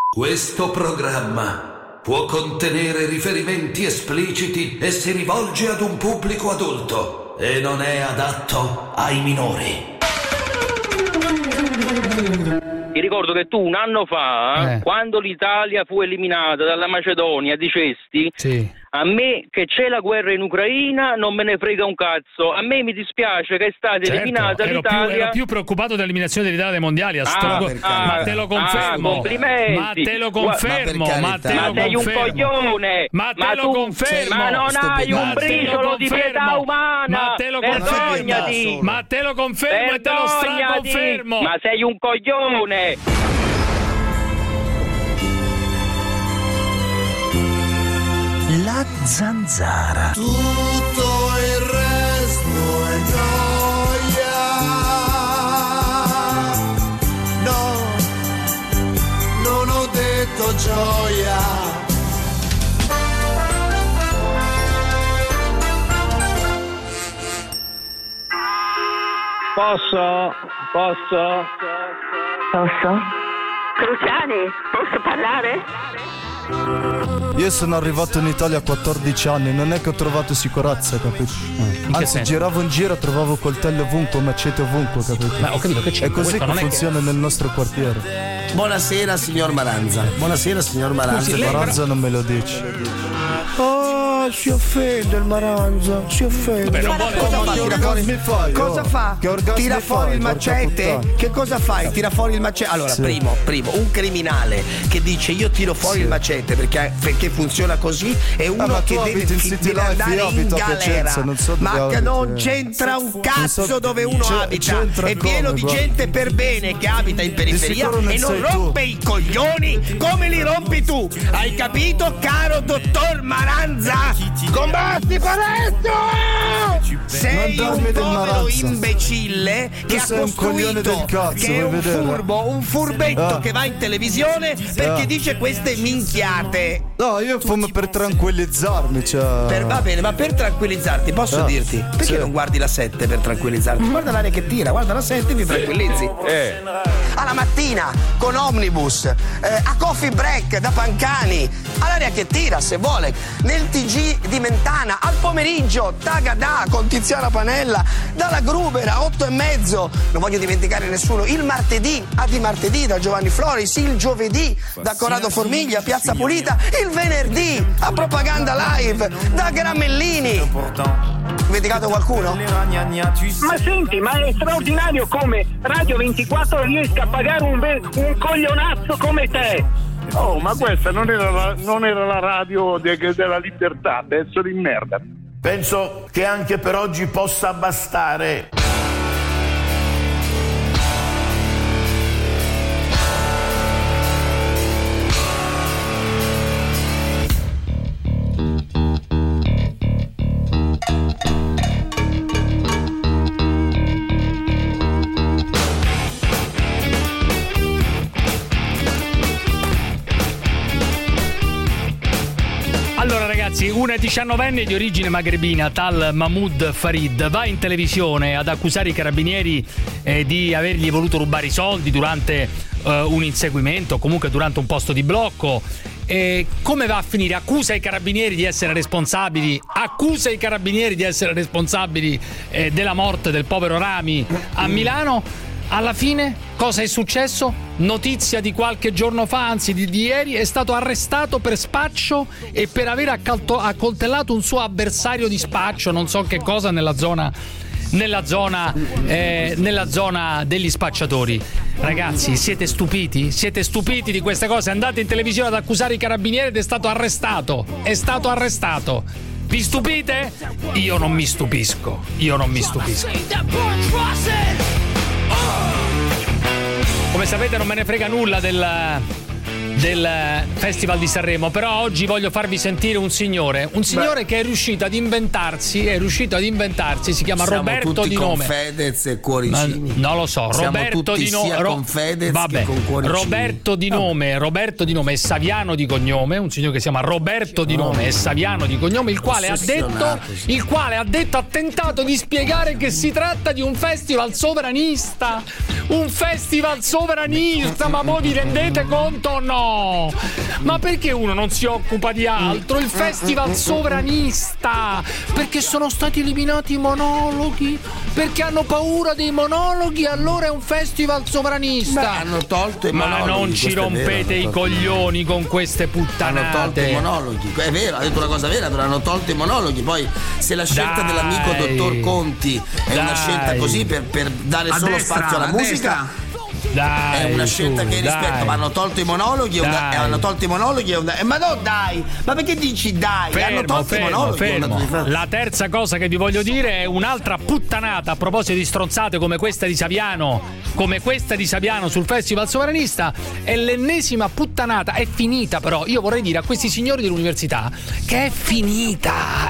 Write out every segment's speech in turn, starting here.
Questo programma può contenere riferimenti espliciti e si rivolge ad un pubblico adulto e non è adatto ai minori. Ti ricordo che tu un anno fa, quando l'Italia fu eliminata dalla Macedonia, dicesti: sì. A me che c'è la guerra in Ucraina non me ne frega un cazzo. A me mi dispiace che è stata eliminata l'Italia. Ero più preoccupato dell'eliminazione dell'Italia dai mondiali. Ma te lo confermo. Complimenti. Ma te lo confermo. Ma sei un coglione. Ma te lo confermo. Ma non hai un briciolo di pietà umana. Ma te lo confermo. Ma te lo confermo e te lo straconfermo. Ma sei un coglione. La zanzara. Tutto il resto è gioia. No, non ho detto gioia. Posso? Cruciani, posso parlare? Io sono arrivato in Italia a 14 anni, non è che ho trovato sicurezza, capito? Anzi, giravo in giro, trovavo coltelli ovunque, macete ovunque, capito? Ma ho capito che c'è. È così che funziona nel nostro quartiere. Buonasera signor Maranza. Buonasera signor Maranza. Il Maranza non me lo dici. Oh, si offende il Maranza, si offende. Cosa fa? Tira fuori il macete? Che cosa fai? Tira fuori il macete? Allora, primo, un criminale che dice io tiro fuori il macete perché funziona così è uno che deve andare in galera. Ma che non c'entra un cazzo dove uno abita. È pieno di gente per bene che abita in periferia e non rompe i coglioni come li rompi tu. Hai capito, caro dottor Maranza? Combatti Paletto! Sei un povero imbecille che ha costruito, che è un furbetto che va in televisione perché dice queste minchiate. No, io fumo per tranquillizzarmi, Va bene, ma per tranquillizzarti posso dirti perché non guardi la 7 per tranquillizzarti? Guarda l'aria che tira, guarda la 7 e ti tranquillizzi. Alla mattina con Omnibus, a coffee break da Pancani, all'aria che tira se vuole, nel TG di Mentana, al pomeriggio Tagadà con Tiziana Panella, dalla Grubera 8:30, non voglio dimenticare nessuno, il martedì a Di Martedì da Giovanni Floris, il giovedì da Corrado Formiglia, Piazza Pulita, il venerdì a Propaganda Live da Gramellini. Dimenticato qualcuno? Ma senti, ma è straordinario come Radio 24 riesca a pagare un coglionazzo come te. Oh, ma questa non era la radio della libertà, pezzo di merda. Penso che anche per oggi possa bastare. Una 19enne di origine magrebina, tal Mahmoud Farid, va in televisione ad accusare i carabinieri di avergli voluto rubare i soldi durante un inseguimento, comunque durante un posto di blocco. Come va a finire? Accusa i carabinieri di essere responsabili, della morte del povero Rami a Milano. Alla fine cosa è successo? Notizia di qualche giorno fa, anzi di ieri, è stato arrestato per spaccio e per aver accoltellato un suo avversario di spaccio, non so che cosa, nella zona degli spacciatori. Ragazzi, siete stupiti? Siete stupiti di queste cose? Andate in televisione ad accusare i carabinieri ed è stato arrestato. Vi stupite? Io non mi stupisco. Come sapete non me ne frega nulla del Festival di Sanremo, però oggi voglio farvi sentire un signore che è riuscito ad inventarsi, si chiama Roberto di nome. Siamo tutti con Fedez e cuoricini. Non lo so, siamo Roberto tutti di nome. Sia con Fedez che con cuoricini. Roberto di nome e Saviano di cognome, un signore che si chiama Roberto di nome e Saviano di cognome, il quale ha tentato di spiegare che si tratta di un festival sovranista. Ma voi vi rendete conto o no? No! Ma perché uno non si occupa di altro? Il festival sovranista! Perché sono stati eliminati i monologhi? Perché hanno paura dei monologhi? Allora è un festival sovranista! Beh, hanno tolto i monologhi. Ma non ci rompete i coglioni con queste puttanate. Hanno tolto i monologhi. È vero, ha detto una cosa vera, però hanno tolto i monologhi. Poi se la scelta dell'amico dottor Conti è una scelta così per dare solo spazio alla musica, dai, è una scelta che rispetto, ma hanno tolto i monologhi ma no, dai, ma perché dici dai? Hanno tolto i monologhi. La terza cosa che vi voglio dire è un'altra puttanata a proposito di stronzate come questa di Saviano sul Festival Sovranista. È l'ennesima puttanata. È finita, però io vorrei dire a questi signori dell'università che è finita,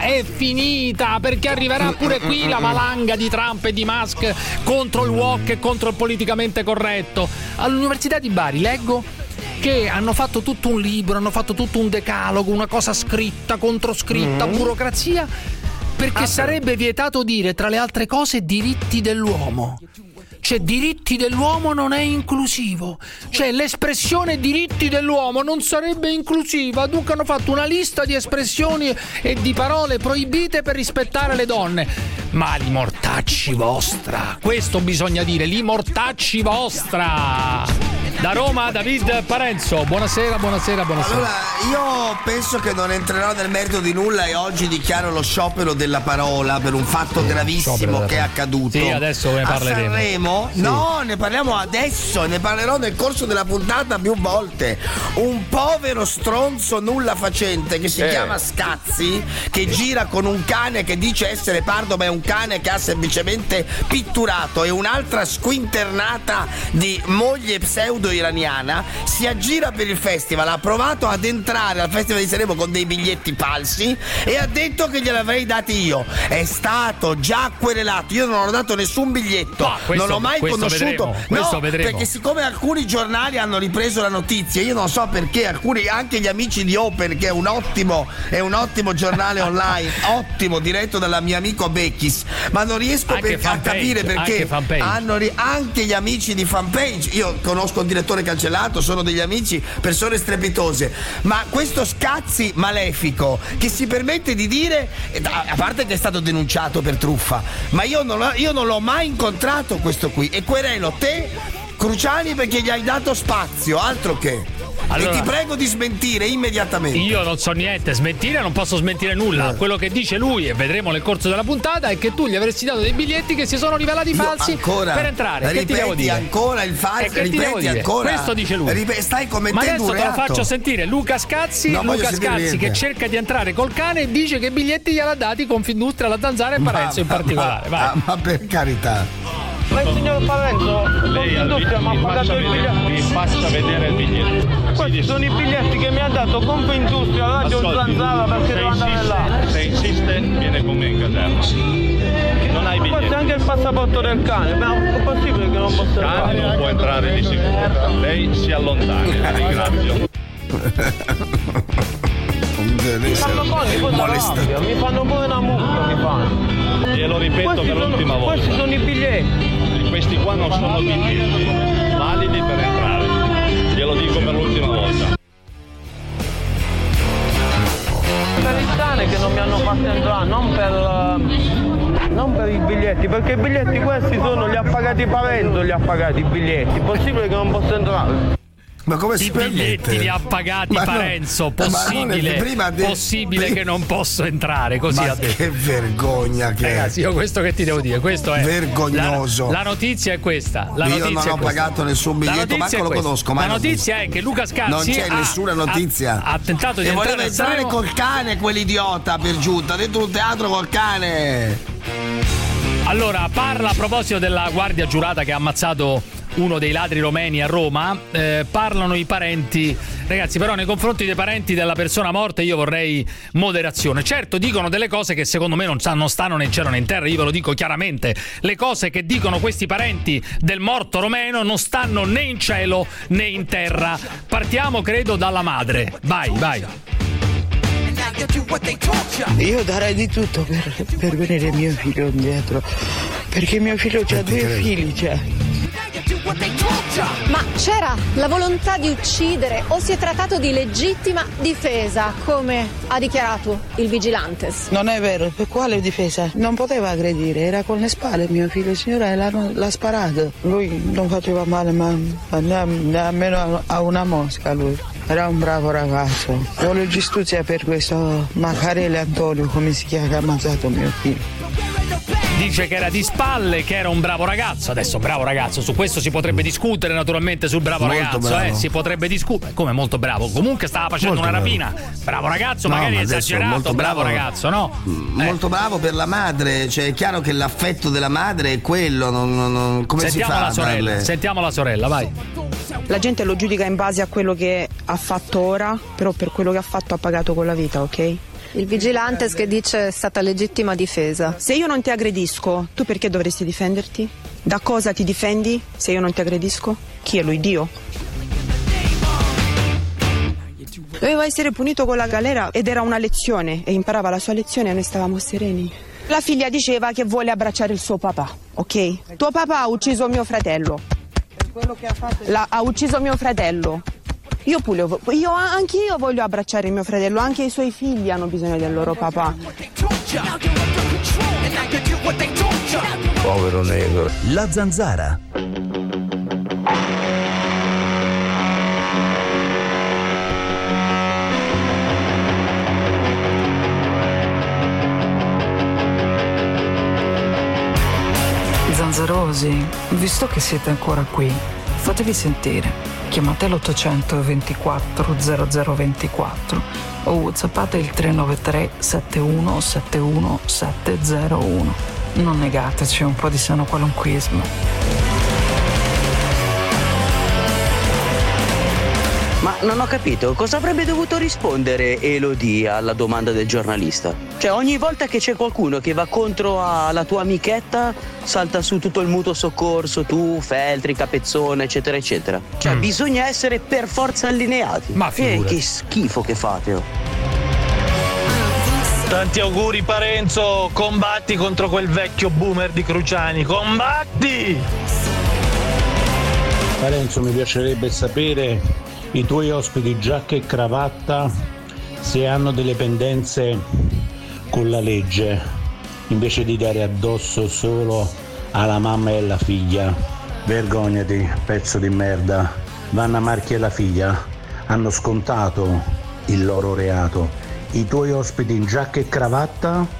perché arriverà pure qui la valanga di Trump e di Musk contro il woke e contro il politicamente corretto. All'Università di Bari leggo che hanno fatto tutto un libro, hanno fatto tutto un decalogo, una cosa scritta, controscritta, burocrazia, perché sarebbe vietato dire, tra le altre cose, diritti dell'uomo. Cioè, diritti dell'uomo non è inclusivo. Cioè, l'espressione diritti dell'uomo non sarebbe inclusiva. Dunque hanno fatto una lista di espressioni e di parole proibite per rispettare le donne. Ma li mortacci vostra. Questo bisogna dire, li mortacci vostra. Da Roma, David Parenzo. Buonasera. Allora, io penso che non entrerò nel merito di nulla e oggi dichiaro lo sciopero della parola per un fatto gravissimo che è accaduto. Sì, adesso ne parleremo. A Sanremo? Sì. No, ne parliamo adesso, ne parlerò nel corso della puntata più volte. Un povero stronzo nulla facente che si chiama Scazzi, che gira con un cane che dice essere pardo ma è un cane che ha semplicemente pitturato, e un'altra squinternata di moglie pseudo-iraniana si aggira per il festival. Ha provato ad entrare al Festival di Sanremo con dei biglietti falsi e ha detto che gliel'avrei dati io. È stato già querelato, io non ho dato nessun biglietto, non l'ho mai conosciuto. Vedremo. Perché siccome alcuni giornali hanno ripreso la notizia, io non so perché, alcuni, anche gli amici di Open, che è un ottimo giornale online, ottimo, diretto dal mio amico Becchis, ma non riesco a capire perché anche gli amici di Fanpage, io conosco il direttore cancellato, sono degli amici, persone strepitose, ma questo Scazzi malefico che si permette di dire, a parte che è stato denunciato per truffa, ma io non l'ho mai incontrato questo qui, e querelo te, Cruciani, perché gli hai dato spazio, altro che. Allora, e ti prego di smentire immediatamente. Io non so niente, smentire non posso smentire nulla. Quello che dice lui, e vedremo nel corso della puntata, è che tu gli avresti dato dei biglietti che si sono rivelati falsi per entrare. Che ti devo dire? Ancora il falso, ripeti ancora. Questo dice lui. Stai commettendo un reato. Ma adesso te lo faccio sentire Luca Scazzi, che cerca di entrare col cane e dice che biglietti gliel'ha dati Confindustria, la Zanzara e Parenzo in particolare. Ma per carità. Ma il signor Parenzo, lei mi ha pagato il biglietto. Vi faccia vedere il biglietto. Questi sono i biglietti che mi ha dato Confindustria, Radio Zanzara, perché devo andare là. Se insiste, viene con me in caserma. Non hai biglietti. Questo è anche il passaporto del cane, ma è possibile che non possa entrare? Il cane non può entrare di sicuro. Lei si allontani, la ringrazio. Mi fanno pure una mucca, mi fanno. Glielo ripeto per l'ultima volta. Questi sono i biglietti. Questi qua non sono biglietti validi per entrare. Glielo dico per l'ultima volta. Per il cane che non mi hanno fatto entrare, non per i biglietti, perché i biglietti questi sono, li ha pagati Parenzo, li ha pagati i biglietti. È possibile che non posso entrare? Ma come si permette? I biglietti li ha pagati Parenzo, possibile che non posso entrare, così ha detto. Che vergogna che ragazzi, io questo che ti devo dire, questo è vergognoso. La notizia è questa. Io non ho pagato nessun biglietto, manco lo conosco. La notizia è che Luca Scazzi non c'è nessuna notizia. Ha tentato di voleva entrare col cane, quell'idiota, per giunta, dentro un teatro col cane. Allora, parla a proposito della guardia giurata che ha ammazzato uno dei ladri romeni a Roma. Parlano i parenti, ragazzi, però nei confronti dei parenti della persona morta io vorrei moderazione. Certo, dicono delle cose che secondo me non stanno né in cielo né in terra, io ve lo dico chiaramente. Le cose che dicono questi parenti del morto romeno non stanno né in cielo né in terra. Partiamo, credo, dalla madre. Vai. Io darei di tutto per venire mio figlio indietro, perché mio figlio ha 2 figli, Ma c'era la volontà di uccidere o si è trattato di legittima difesa, come ha dichiarato il Vigilantes? Non è vero, per quale difesa? Non poteva aggredire, era con le spalle mio figlio, signora, l'ha sparato. Lui non faceva male, ma nemmeno a una mosca lui. Era un bravo ragazzo. Voglio giustizia per questo Maccarelli Antonio, come si chiama, che ha ammazzato mio figlio. Dice che era di spalle, che era un bravo ragazzo. Adesso bravo ragazzo, su questo si potrebbe discutere naturalmente sul bravo ragazzo, bravo. Si potrebbe discutere. Come molto bravo? Comunque stava facendo Molto una bravo. rapina. Bravo ragazzo, No, magari ma esagerato, molto bravo bravo. ragazzo, no? Molto bravo per la madre, cioè è chiaro che l'affetto della madre è quello, come Sentiamo si fa la a sorella, darle? sentiamo la sorella, vai. La gente lo giudica in base a quello che ha fatto ora, però per quello che ha fatto ha pagato con la vita, ok? Il Vigilantes che dice è stata legittima difesa. Se io non ti aggredisco, tu perché dovresti difenderti? Da cosa ti difendi se io non ti aggredisco? Chi è lui? Dio? Doveva essere punito con la galera ed era una lezione e imparava la sua lezione e noi stavamo sereni. La figlia diceva che vuole abbracciare il suo papà, ok? Tuo papà ha ucciso mio fratello. Per quello che ha fatto... ha ucciso mio fratello. Anche io voglio abbracciare mio fratello, anche i suoi figli hanno bisogno del loro papà. Povero negro. La Zanzara. Zanzarosi, visto che siete ancora qui, fatevi sentire. Chiamate l'800 24 0024 o whatsappate il 393 71 71 701. Non negateci un po' di sano qualunquismo. Ma non ho capito, cosa avrebbe dovuto rispondere Elodie alla domanda del giornalista? Cioè ogni volta che c'è qualcuno che va contro alla tua amichetta salta su tutto il mutuo soccorso, tu, Feltri, Capezzone, eccetera eccetera. Cioè bisogna essere per forza allineati. Ma che schifo che fate, oh. Tanti auguri Parenzo, combatti contro quel vecchio boomer di Cruciani, combatti! Parenzo, mi piacerebbe sapere i tuoi ospiti giacca e cravatta se hanno delle pendenze con la legge invece di dare addosso solo alla mamma e alla figlia. Vergognati, pezzo di merda. Vanna Marchi e la figlia hanno scontato il loro reato. I tuoi ospiti in giacca e cravatta?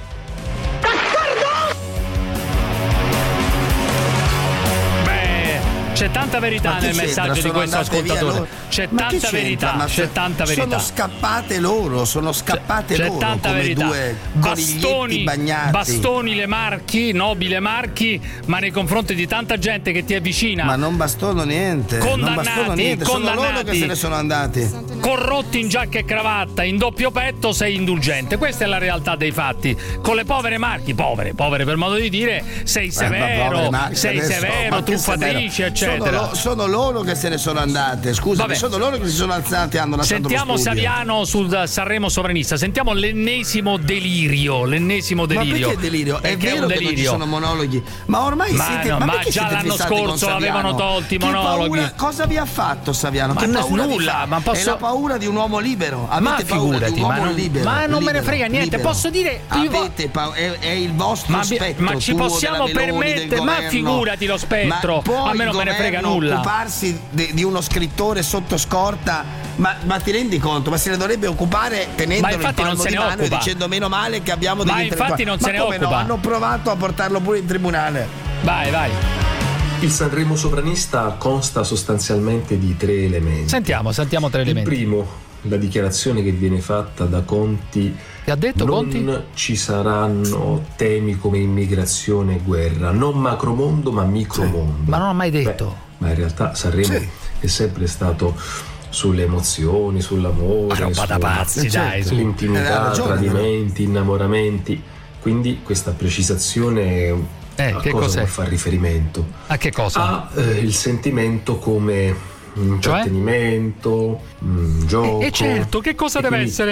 C'è tanta verità nel messaggio di questo ascoltatore. C'è tanta verità, c'è tanta verità. Sono scappate loro. C'è tanta come verità. due coniglietti bagnati. Bastoni le Marchi, nobile Marchi, ma nei confronti di tanta gente che ti avvicina. Ma non bastano niente. Condannati. Sono loro che se ne sono andati. Corrotti in giacca e cravatta, in doppio petto sei indulgente. Questa è la realtà dei fatti. Con le povere Marchi, povere per modo di dire, sei severo, truffatrici, eccetera. Sono loro che se ne sono andate. Scusami, sono loro che si sono alzati e hanno lasciato lo studio. Sentiamo Saviano sul Sanremo sovranista. Sentiamo l'ennesimo delirio. Ma perché delirio? È vero che non ci sono monologhi. Ma ormai siete. No, ma già l'anno scorso avevano tolti i monologhi. Cosa vi ha fatto Saviano? Ma che paura nulla. Ma È la paura di un uomo libero. Avete paura di un uomo libero. Ma non me ne frega niente. Libero. Posso dire. È il vostro spettro. Ma ci possiamo permettere. Ma figurati lo spettro. A me non me ne frega nulla. Occuparsi di uno scrittore sotto scorta, ma ti rendi conto? Ma se ne dovrebbe occupare tenendolo in palmo di mano e dicendo meno male che abbiamo degli infatti intellettuali. non se ne occupa. No? Hanno provato a portarlo pure in tribunale. Vai. Il Sanremo sovranista consta sostanzialmente di 3 elementi. Sentiamo 3 elementi. Il primo, la dichiarazione che viene fatta da Conti. Che ha detto Conti? Non ci saranno temi come immigrazione e guerra, non macromondo ma micromondo. Ma non ho mai detto. Ma in realtà Sanremo è sempre stato sulle emozioni, sull'amore, sull'intimità, tradimenti, innamoramenti. Quindi questa precisazione a che cosa può fare riferimento? A che cosa? Il sentimento come intrattenimento, gioco. E certo, che cosa deve essere?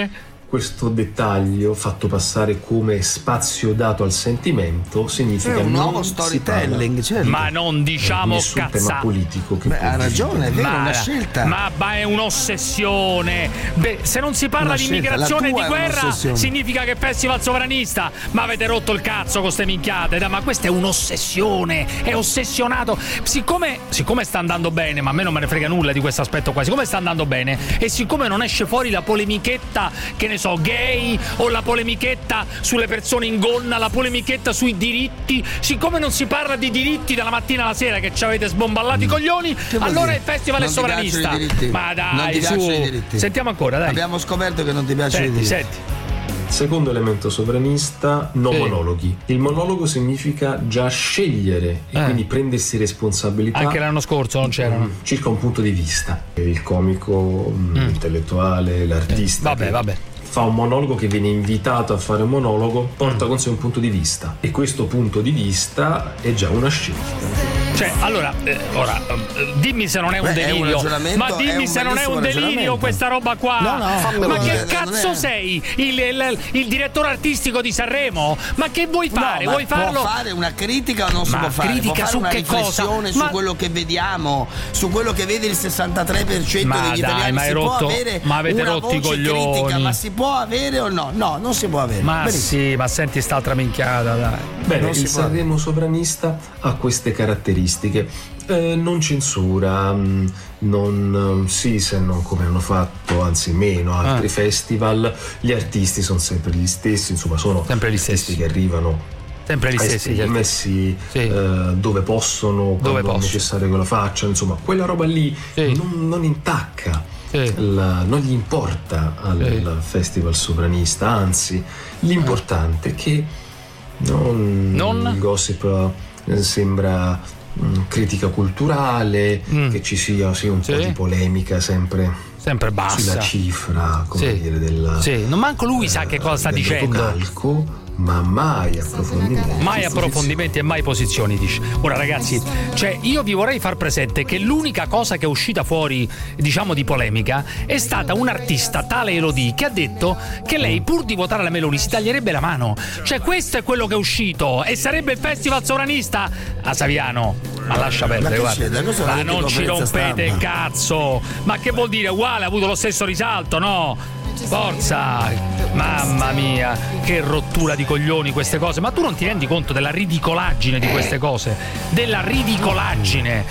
questo dettaglio fatto passare come spazio dato al sentimento significa un nuovo non storytelling, certo. Ma non diciamo tema cazzate. politico che ha ragione, è vero, è una scelta. Ma è un'ossessione. Se non si parla Una di scelta. immigrazione e di La tua è guerra un'ossessione. significa che è festival sovranista. Ma avete rotto il cazzo con ste minchiate, ma questa è un'ossessione, è ossessionato. Siccome sta andando bene, ma a me non me ne frega nulla di questo aspetto qua, siccome sta andando bene e siccome non esce fuori la polemichetta, che ne so, gay, o la polemichetta sulle persone in gonna, la polemichetta sui diritti, siccome non si parla di diritti dalla mattina alla sera che ci avete sbomballati i coglioni, allora il festival è sovranista. Ma dai, su, sentiamo ancora, dai. Abbiamo scoperto che non ti piacciono i diritti. Senti. Secondo elemento sovranista, monologhi. Il monologo significa già scegliere e quindi prendersi responsabilità. Anche l'anno scorso non c'erano. Circa un punto di vista. Il comico, l'intellettuale, l'artista. Vabbè. Fa un monologo, che viene invitato a fare un monologo, porta con sé un punto di vista. E questo punto di vista è già una scelta. Cioè, allora, dimmi se non è un delirio. Ma dimmi se non è un delirio questa roba qua. No, ma che cazzo sei? Il direttore artistico di Sanremo? Ma che vuoi fare? No, vuoi farlo? Può fare una critica o non si può fare? Critica può fare su una che riflessione cosa? su quello che vediamo, su quello che vede il 63% Ma degli dai, italiani. ma Si hai può rotto- avere ma avete una rotto i voce coglioni. critica, ma si può avere o no? No, non si può avere. Ma Benissimo. sì, ma senti st'altra minchiata, dai. Bene, il Sanremo sovranista ha queste caratteristiche. Non censura, non se non come hanno fatto, anzi meno altri festival. Gli artisti sono sempre gli stessi, insomma sono sempre gli stessi che arrivano sempre gli stessi, messi dove possono, quando è necessario che lo facciano, insomma quella roba lì non intacca, non gli importa al festival sovranista, anzi l'importante è che non il gossip sembra critica culturale, che ci sia un po' di polemica sempre bassa sulla cifra, come dire, del non manco lui sa che cosa sta dicendo. Calco, ma mai approfondimenti e mai posizioni, dice. Ora ragazzi, cioè io vi vorrei far presente che l'unica cosa che è uscita fuori, diciamo, di polemica è stata un'artista, tale Elodie, che ha detto che lei, pur di votare la Meloni, si taglierebbe la mano. Cioè questo è quello che è uscito, e sarebbe il festival sovranista a Saviano. Ma lascia perdere, guarda. Ma non ci rompete il cazzo. Ma che vuol dire? Uguale, ha avuto lo stesso risalto, no? Forza, mamma mia, che rottura di coglioni queste cose. Ma tu non ti rendi conto della ridicolaggine di queste cose? Della ridicolaggine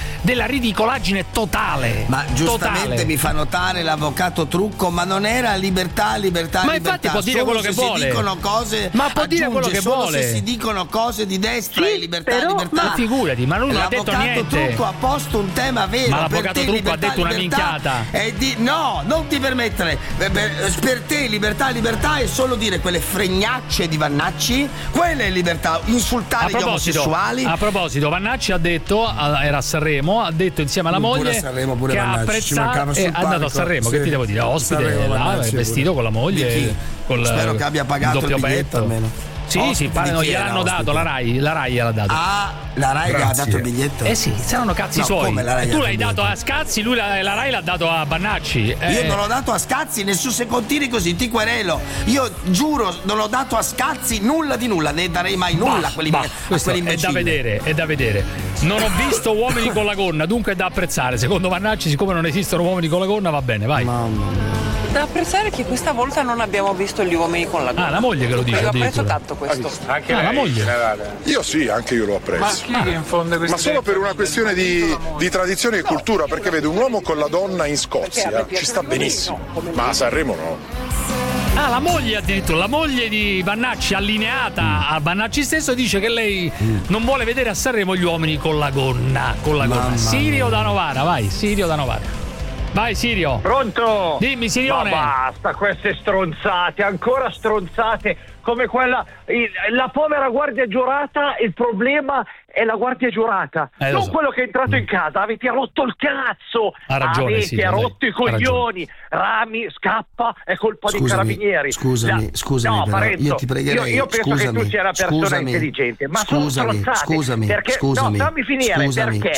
totale. Ma giustamente totale. Mi fa notare l'avvocato Trucco, ma non era libertà. Ma infatti può dire quello che vuole. Si dicono cose, ma può dire quello che solo vuole. se si dicono cose di destra e libertà. Ma figurati, ma lui non ha detto niente. L'avvocato Trucco ha posto un tema vero. Ma l'avvocato Trucco ha detto una minchiata. No, non ti permettere. Per te libertà è solo dire quelle fregnacce di Vannacci. Quella è libertà, insultare gli omosessuali. A proposito, Vannacci ha detto, era a Sanremo, ha detto insieme alla moglie che ha apprezzato, è andato a Sanremo, che ti devo dire, ospite là, vestito con la moglie, spero che abbia pagato il biglietto almeno. Sì, gliel'hanno dato, la Rai gliel'ha dato. La Rai gli ha dato il biglietto? Sì, saranno cazzi suoi. Tu l'hai dato a Scazzi, la Rai l'ha dato a Vannacci. Io non l'ho dato a Scazzi, se continui così ti querelo. Io giuro, non ho dato a Scazzi nulla di nulla, ne darei mai nulla a quelli imbecilli. È da vedere. Non ho visto uomini con la gonna, dunque è da apprezzare. Secondo Vannacci, siccome non esistono uomini con la gonna, va bene, vai. Mamma mia. Da apprezzare che questa volta non abbiamo visto gli uomini con la gonna. La moglie che lo dice. Io apprezzo tanto questo. Anche la moglie. Io sì, anche io lo apprezzo. Ma chi che infonde queste? Ma solo per una questione di tradizione e cultura, perché vedo un uomo con la donna in Scozia, ci sta benissimo, ma a Sanremo no. La moglie addirittura, la moglie di Vannacci, allineata a Vannacci stesso, dice che lei non vuole vedere a Sanremo gli uomini con la gonna. Sirio da Novara, vai, Sirio da Novara. Vai Sirio. Pronto? Dimmi Sirione. Ma basta queste stronzate, ancora stronzate come quella, la povera guardia giurata. Il problema è la guardia giurata, non so. quello che è entrato in casa. Avete rotto il cazzo, Ha ragione, avete sì, rotto i ha ragione. coglioni. Rami scappa, è colpa dei carabinieri. Scusami, no, però, Parenzo, io ti pregherei. io penso che tu sia una persona intelligente, ma sono stronzate. Scusami, perché, no, fammi finire. Perché?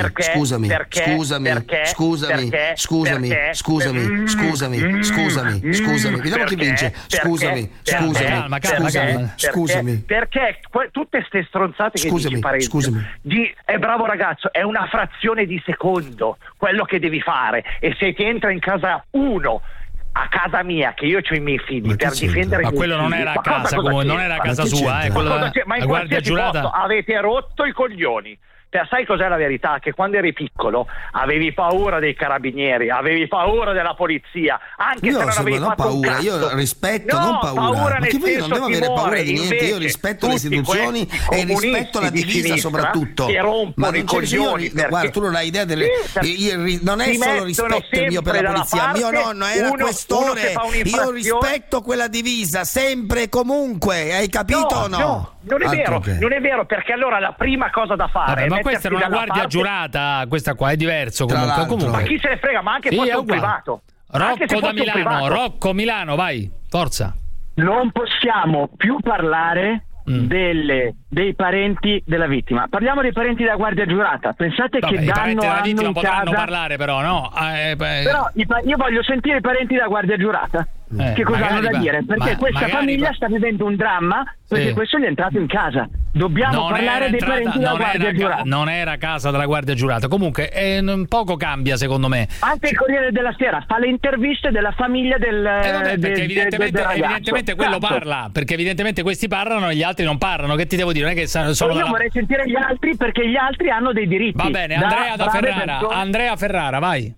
Vediamo chi vince. Scusami. Perché tutte ste stronzate che dici, Parenzo, è bravo ragazzo, è una frazione di secondo quello che devi fare, e se ti entra in casa uno a casa mia, che io ho i miei figli, per difendere i miei quello non figli, era a casa, non era a casa sua, ma in qualsiasi posto avete rotto i coglioni. Sai cos'è la verità? Che quando eri piccolo avevi paura dei carabinieri, avevi paura della polizia, anche se non avevi fatto paura, un cazzo. Io rispetto, non paura. Ma che voi non devo avere paura di niente, io rispetto le istituzioni e rispetto la divisa soprattutto. Che rompono i coglioni. Guarda, tu non hai idea delle non è solo rispetto il mio per la polizia, mio nonno era questore, io rispetto quella divisa sempre e comunque, hai capito o no? Non è vero, perché allora la prima cosa da fare ma questa era una guardia giurata, questa qua è diverso comunque. Ma chi se ne frega, ma anche fosse un privato. Rocco Milano, vai, forza. Non possiamo più parlare dei parenti della vittima. Parliamo dei parenti della guardia giurata. Pensate che danno i parenti della vittima in potranno casa... parlare, però, no? Però io voglio sentire i parenti della guardia giurata. Che cosa hanno da dire? Perché questa famiglia sta vivendo un dramma perché questo gli è entrato in casa. Dobbiamo parlare dei parenti della guardia giurata. Non era casa della guardia giurata. Comunque poco cambia, secondo me. Anche il Corriere della Sera fa le interviste della famiglia perché evidentemente quello parla. Perché evidentemente questi parlano e gli altri non parlano. Che ti devo dire? Non è che sono io vorrei sentire gli altri, perché gli altri hanno dei diritti. Va bene, Andrea Ferrara, vai.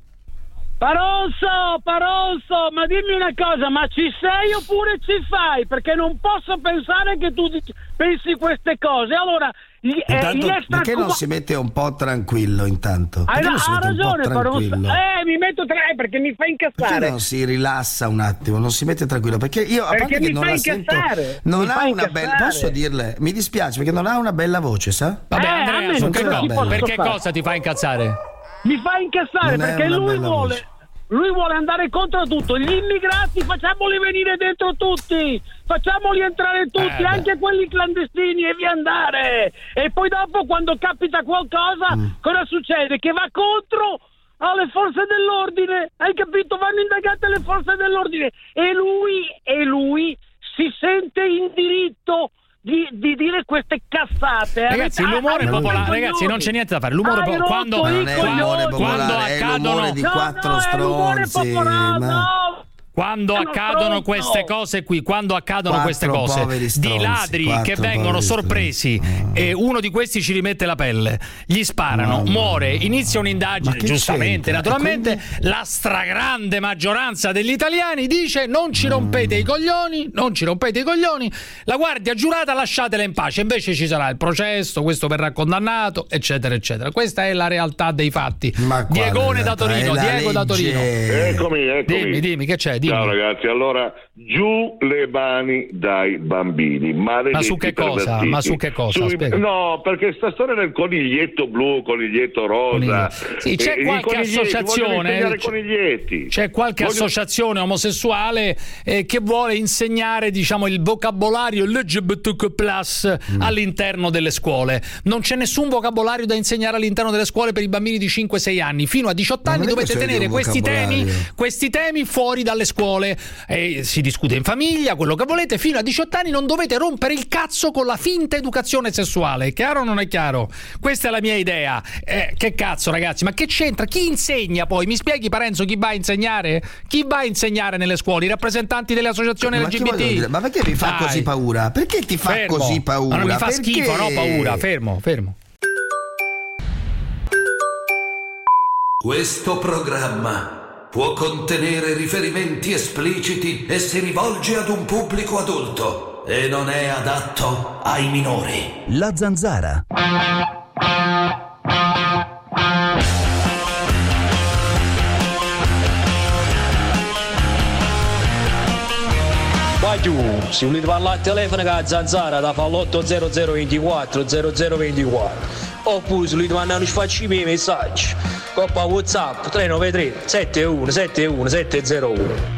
Paronzo, ma dimmi una cosa, ma ci sei oppure ci fai? Perché non posso pensare che tu pensi queste cose. Allora, perché non si mette un po' tranquillo intanto? Ha ragione, Paronzo. Mi metto perché mi fa incazzare. Perché non si rilassa un attimo, non si mette tranquillo? Perché io, a parte che non la sento, non ha una bella, posso dirle, mi dispiace perché non ha una bella voce, sa? Vabbè, Andrea, perché cosa ti fa incazzare? Mi fa incazzare perché lui vuole andare contro tutto. Gli immigrati facciamoli venire dentro tutti, facciamoli entrare tutti, anche quelli clandestini, e via andare. E poi dopo, quando capita qualcosa, cosa succede? Che va contro alle forze dell'ordine, hai capito? Vanno indagate le forze dell'ordine e lui si sente in diritto di dire queste cazzate. Ragazzi, l'umore popolare, ragazzi, non c'è niente da fare. L'umore quando accadono di quattro stronzi, quando accadono queste cose qui, quando accadono queste cose di ladri che vengono sorpresi e uno di questi ci rimette la pelle, gli sparano, muore, inizia un'indagine, giustamente, naturalmente la stragrande maggioranza degli italiani dice non ci rompete i coglioni, la guardia giurata lasciatela in pace, invece ci sarà il processo, questo verrà condannato, eccetera eccetera. Questa è la realtà dei fatti. Diego da Torino. Eccomi. Dimmi che c'è. Ciao ragazzi, allora giù le mani dai bambini, ma su che cosa? No, perché sta storia del coniglietto blu, coniglietto rosa, sì, c'è qualche associazione, c'è qualche associazione omosessuale che vuole insegnare, diciamo, il vocabolario LGBTQ+ all'interno delle scuole. Non c'è nessun vocabolario da insegnare all'interno delle scuole per i bambini di 5-6 anni. Fino a 18 anni dovete tenere questi temi fuori dalle scuole, si discute in famiglia, quello che volete. Fino a 18 anni non dovete rompere il cazzo con la finta educazione sessuale. È chiaro o non è chiaro? Questa è la mia idea. Che cazzo, ragazzi, ma che c'entra? Chi insegna poi? Mi spieghi, Parenzo, chi va a insegnare? Chi va a insegnare nelle scuole? I rappresentanti delle associazioni LGBT? Ma perché vi fa così paura? Perché ti fa così paura? Ma non mi fa schifo, no? Paura, fermo. Questo programma può contenere riferimenti espliciti e si rivolge ad un pubblico adulto e non è adatto ai minori. La Zanzara. più. Se volete parlare al telefono con la zanzara da fa l'800 24 0024. Oppure se volete mandare un spacci miei messaggi. Coppa WhatsApp 393 71 71 701.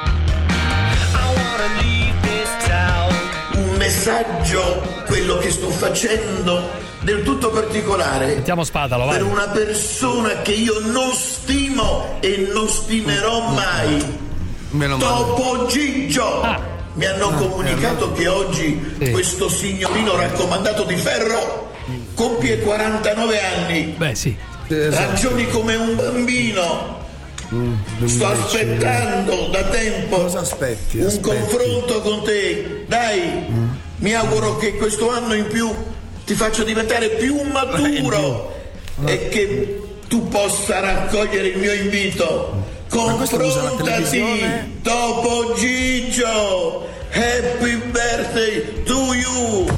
Un messaggio, quello che sto facendo, del tutto particolare. Mettiamo Spatalo, vai. Per una persona che io non stimo e non stimerò mai. Topo Gigio. Mi hanno comunicato che oggi questo signorino raccomandato di ferro compie 49 anni. Beh, sì. Ragioni come un bambino. Sto aspettando da tempo un confronto con te. Dai, mi auguro che questo anno in più ti faccia diventare più maturo e che tu possa raccogliere il mio invito. Confrontati, Topo Gigio. Happy birthday to you.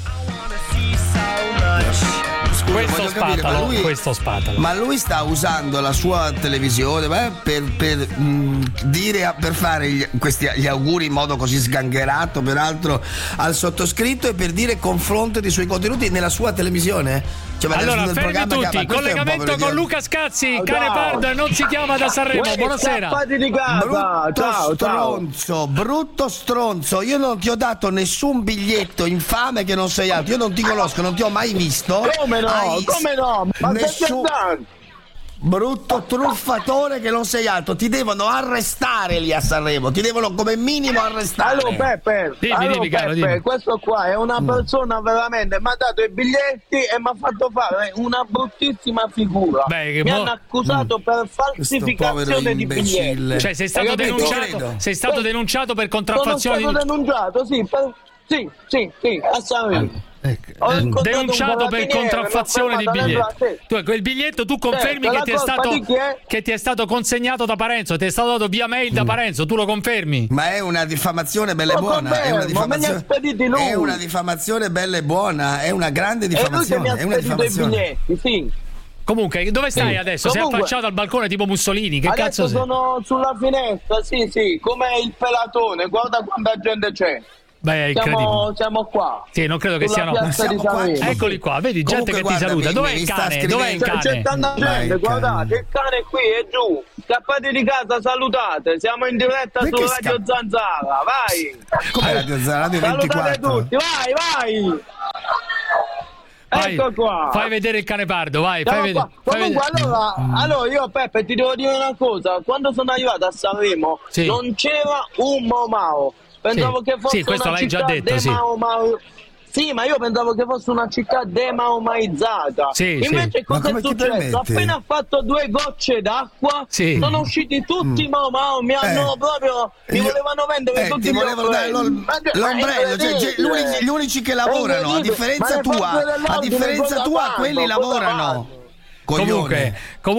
Questo Spatalo. Ma lui sta usando la sua televisione per fare gli auguri in modo così sgangherato, peraltro, al sottoscritto, e per dire confronto dei suoi contenuti nella sua televisione? Cioè, allora, fermi tutti, collegamento con Luca Scazzi, cane pardo, non si chiama da Sanremo. Buonasera. Brutto stronzo, io non ti ho dato nessun biglietto infame che non sei altro, io non ti conosco, non ti ho mai visto. Come no? Ma brutto truffatore che non sei altro, ti devono arrestare lì a Sanremo, ti devono come minimo arrestare. Allora Peppe, questo qua è una persona veramente, mi ha dato i biglietti e mi ha fatto fare una bruttissima figura. Mi hanno accusato per falsificazione di biglietti. Cioè sei stato denunciato per contraffazione. Sono stato denunciato, sì, a Sanremo. Denunciato per contraffazione di biglietti. Tu, quel biglietto tu confermi che ti è stato consegnato da Parenzo, ti è stato dato via mail da Parenzo, tu lo confermi? Ma è una diffamazione bella e buona, è una diffamazione bella e buona, è una grande diffamazione, è una diffamazione. Comunque, dove stai adesso? Sei affacciato al balcone tipo Mussolini? Che cazzo sei? Sono sulla finestra, sì, come il pelatone, guarda quanta gente c'è. Beh, siamo qua. Sì, non credo che siano. Eccoli qua, vedi gente che ti saluta. Dov'è il cane? C'è tanta gente, guardate, il cane qui è giù. Scappate di casa, salutate. Siamo in diretta su Radio Zanzara, vai. Come Radio Zanzara? Radio 24. Salutate tutti, vai. Ecco qua. Fai vedere il cane pardo, vai. Comunque, allora io Peppe ti devo dire una cosa. Quando sono arrivato a Sanremo non c'era un Mau. Pensavo che fosse questo una l'hai città già detto, Sì, ma io pensavo che fosse una città demaumaizzata. Invece cosa è successo? Appena ha fatto 2 gocce d'acqua, sono usciti tutti Mau, mi hanno proprio. Mi volevano vendere tutti gli l'ombrello, gli unici che lavorano, a differenza tua, quelli lavorano. Comunque,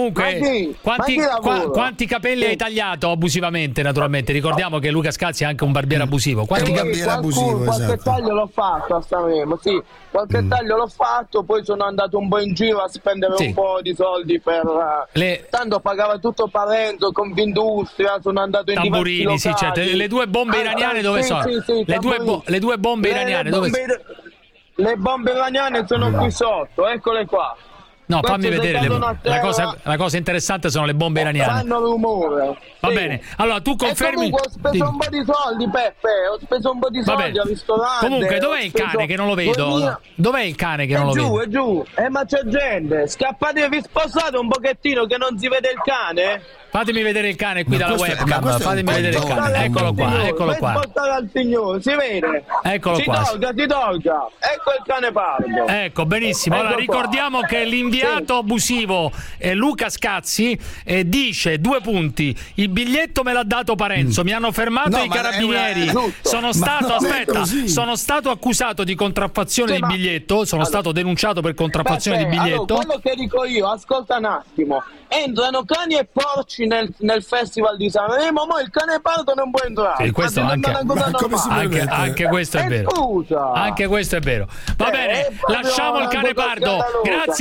quanti capelli hai tagliato abusivamente, naturalmente? Ricordiamo che Luca Scazzi è anche un barbiere abusivo. Qualche taglio l'ho fatto a Sanremo, qualche taglio l'ho fatto, poi sono andato un po' in giro a spendere un po' di soldi per tanto pagava tutto Parenzo, Confindustria, sono andato in Tamburini, certo. Le 2 bombe iraniane dove sono? Le due bombe iraniane dove sono? Le bombe iraniane sono qui sotto, eccole qua. No, fammi vedere la cosa interessante sono le bombe iraniane. Fanno rumore. Va bene. Allora tu confermi. Comunque ho speso un po' di soldi, Peppe. Ho speso un po' di soldi al ristorante. Comunque, dov'è il cane che non lo vedo? Dov'è il cane che non lo vedo? È giù. Ma c'è gente. Scappate, vi sposate un pochettino che non si vede il cane? Fatemi vedere il cane qui dalla webcam. Fatemi vedere il cane. Eccolo qua. Spostare al signore, si vede. Eccolo qua. Si tolga. Ecco il cane pardo. Ecco, benissimo. Allora ricordiamo che l'inviato abusivo Luca Scazzi dice 2 punti. Il biglietto me l'ha dato Parenzo, mi hanno fermato i carabinieri. Sono stato accusato di contraffazione di biglietto, sono stato denunciato per contraffazione di biglietto. Allora, quello che dico io, ascolta un attimo. Entrano cani e porci nel festival di Sanremo, ma il cane pardo non può entrare. Sì, questo anche questo è vero. Scusa. Anche questo è vero. Va bene, lasciamo il cane pardo. Grazie Luca.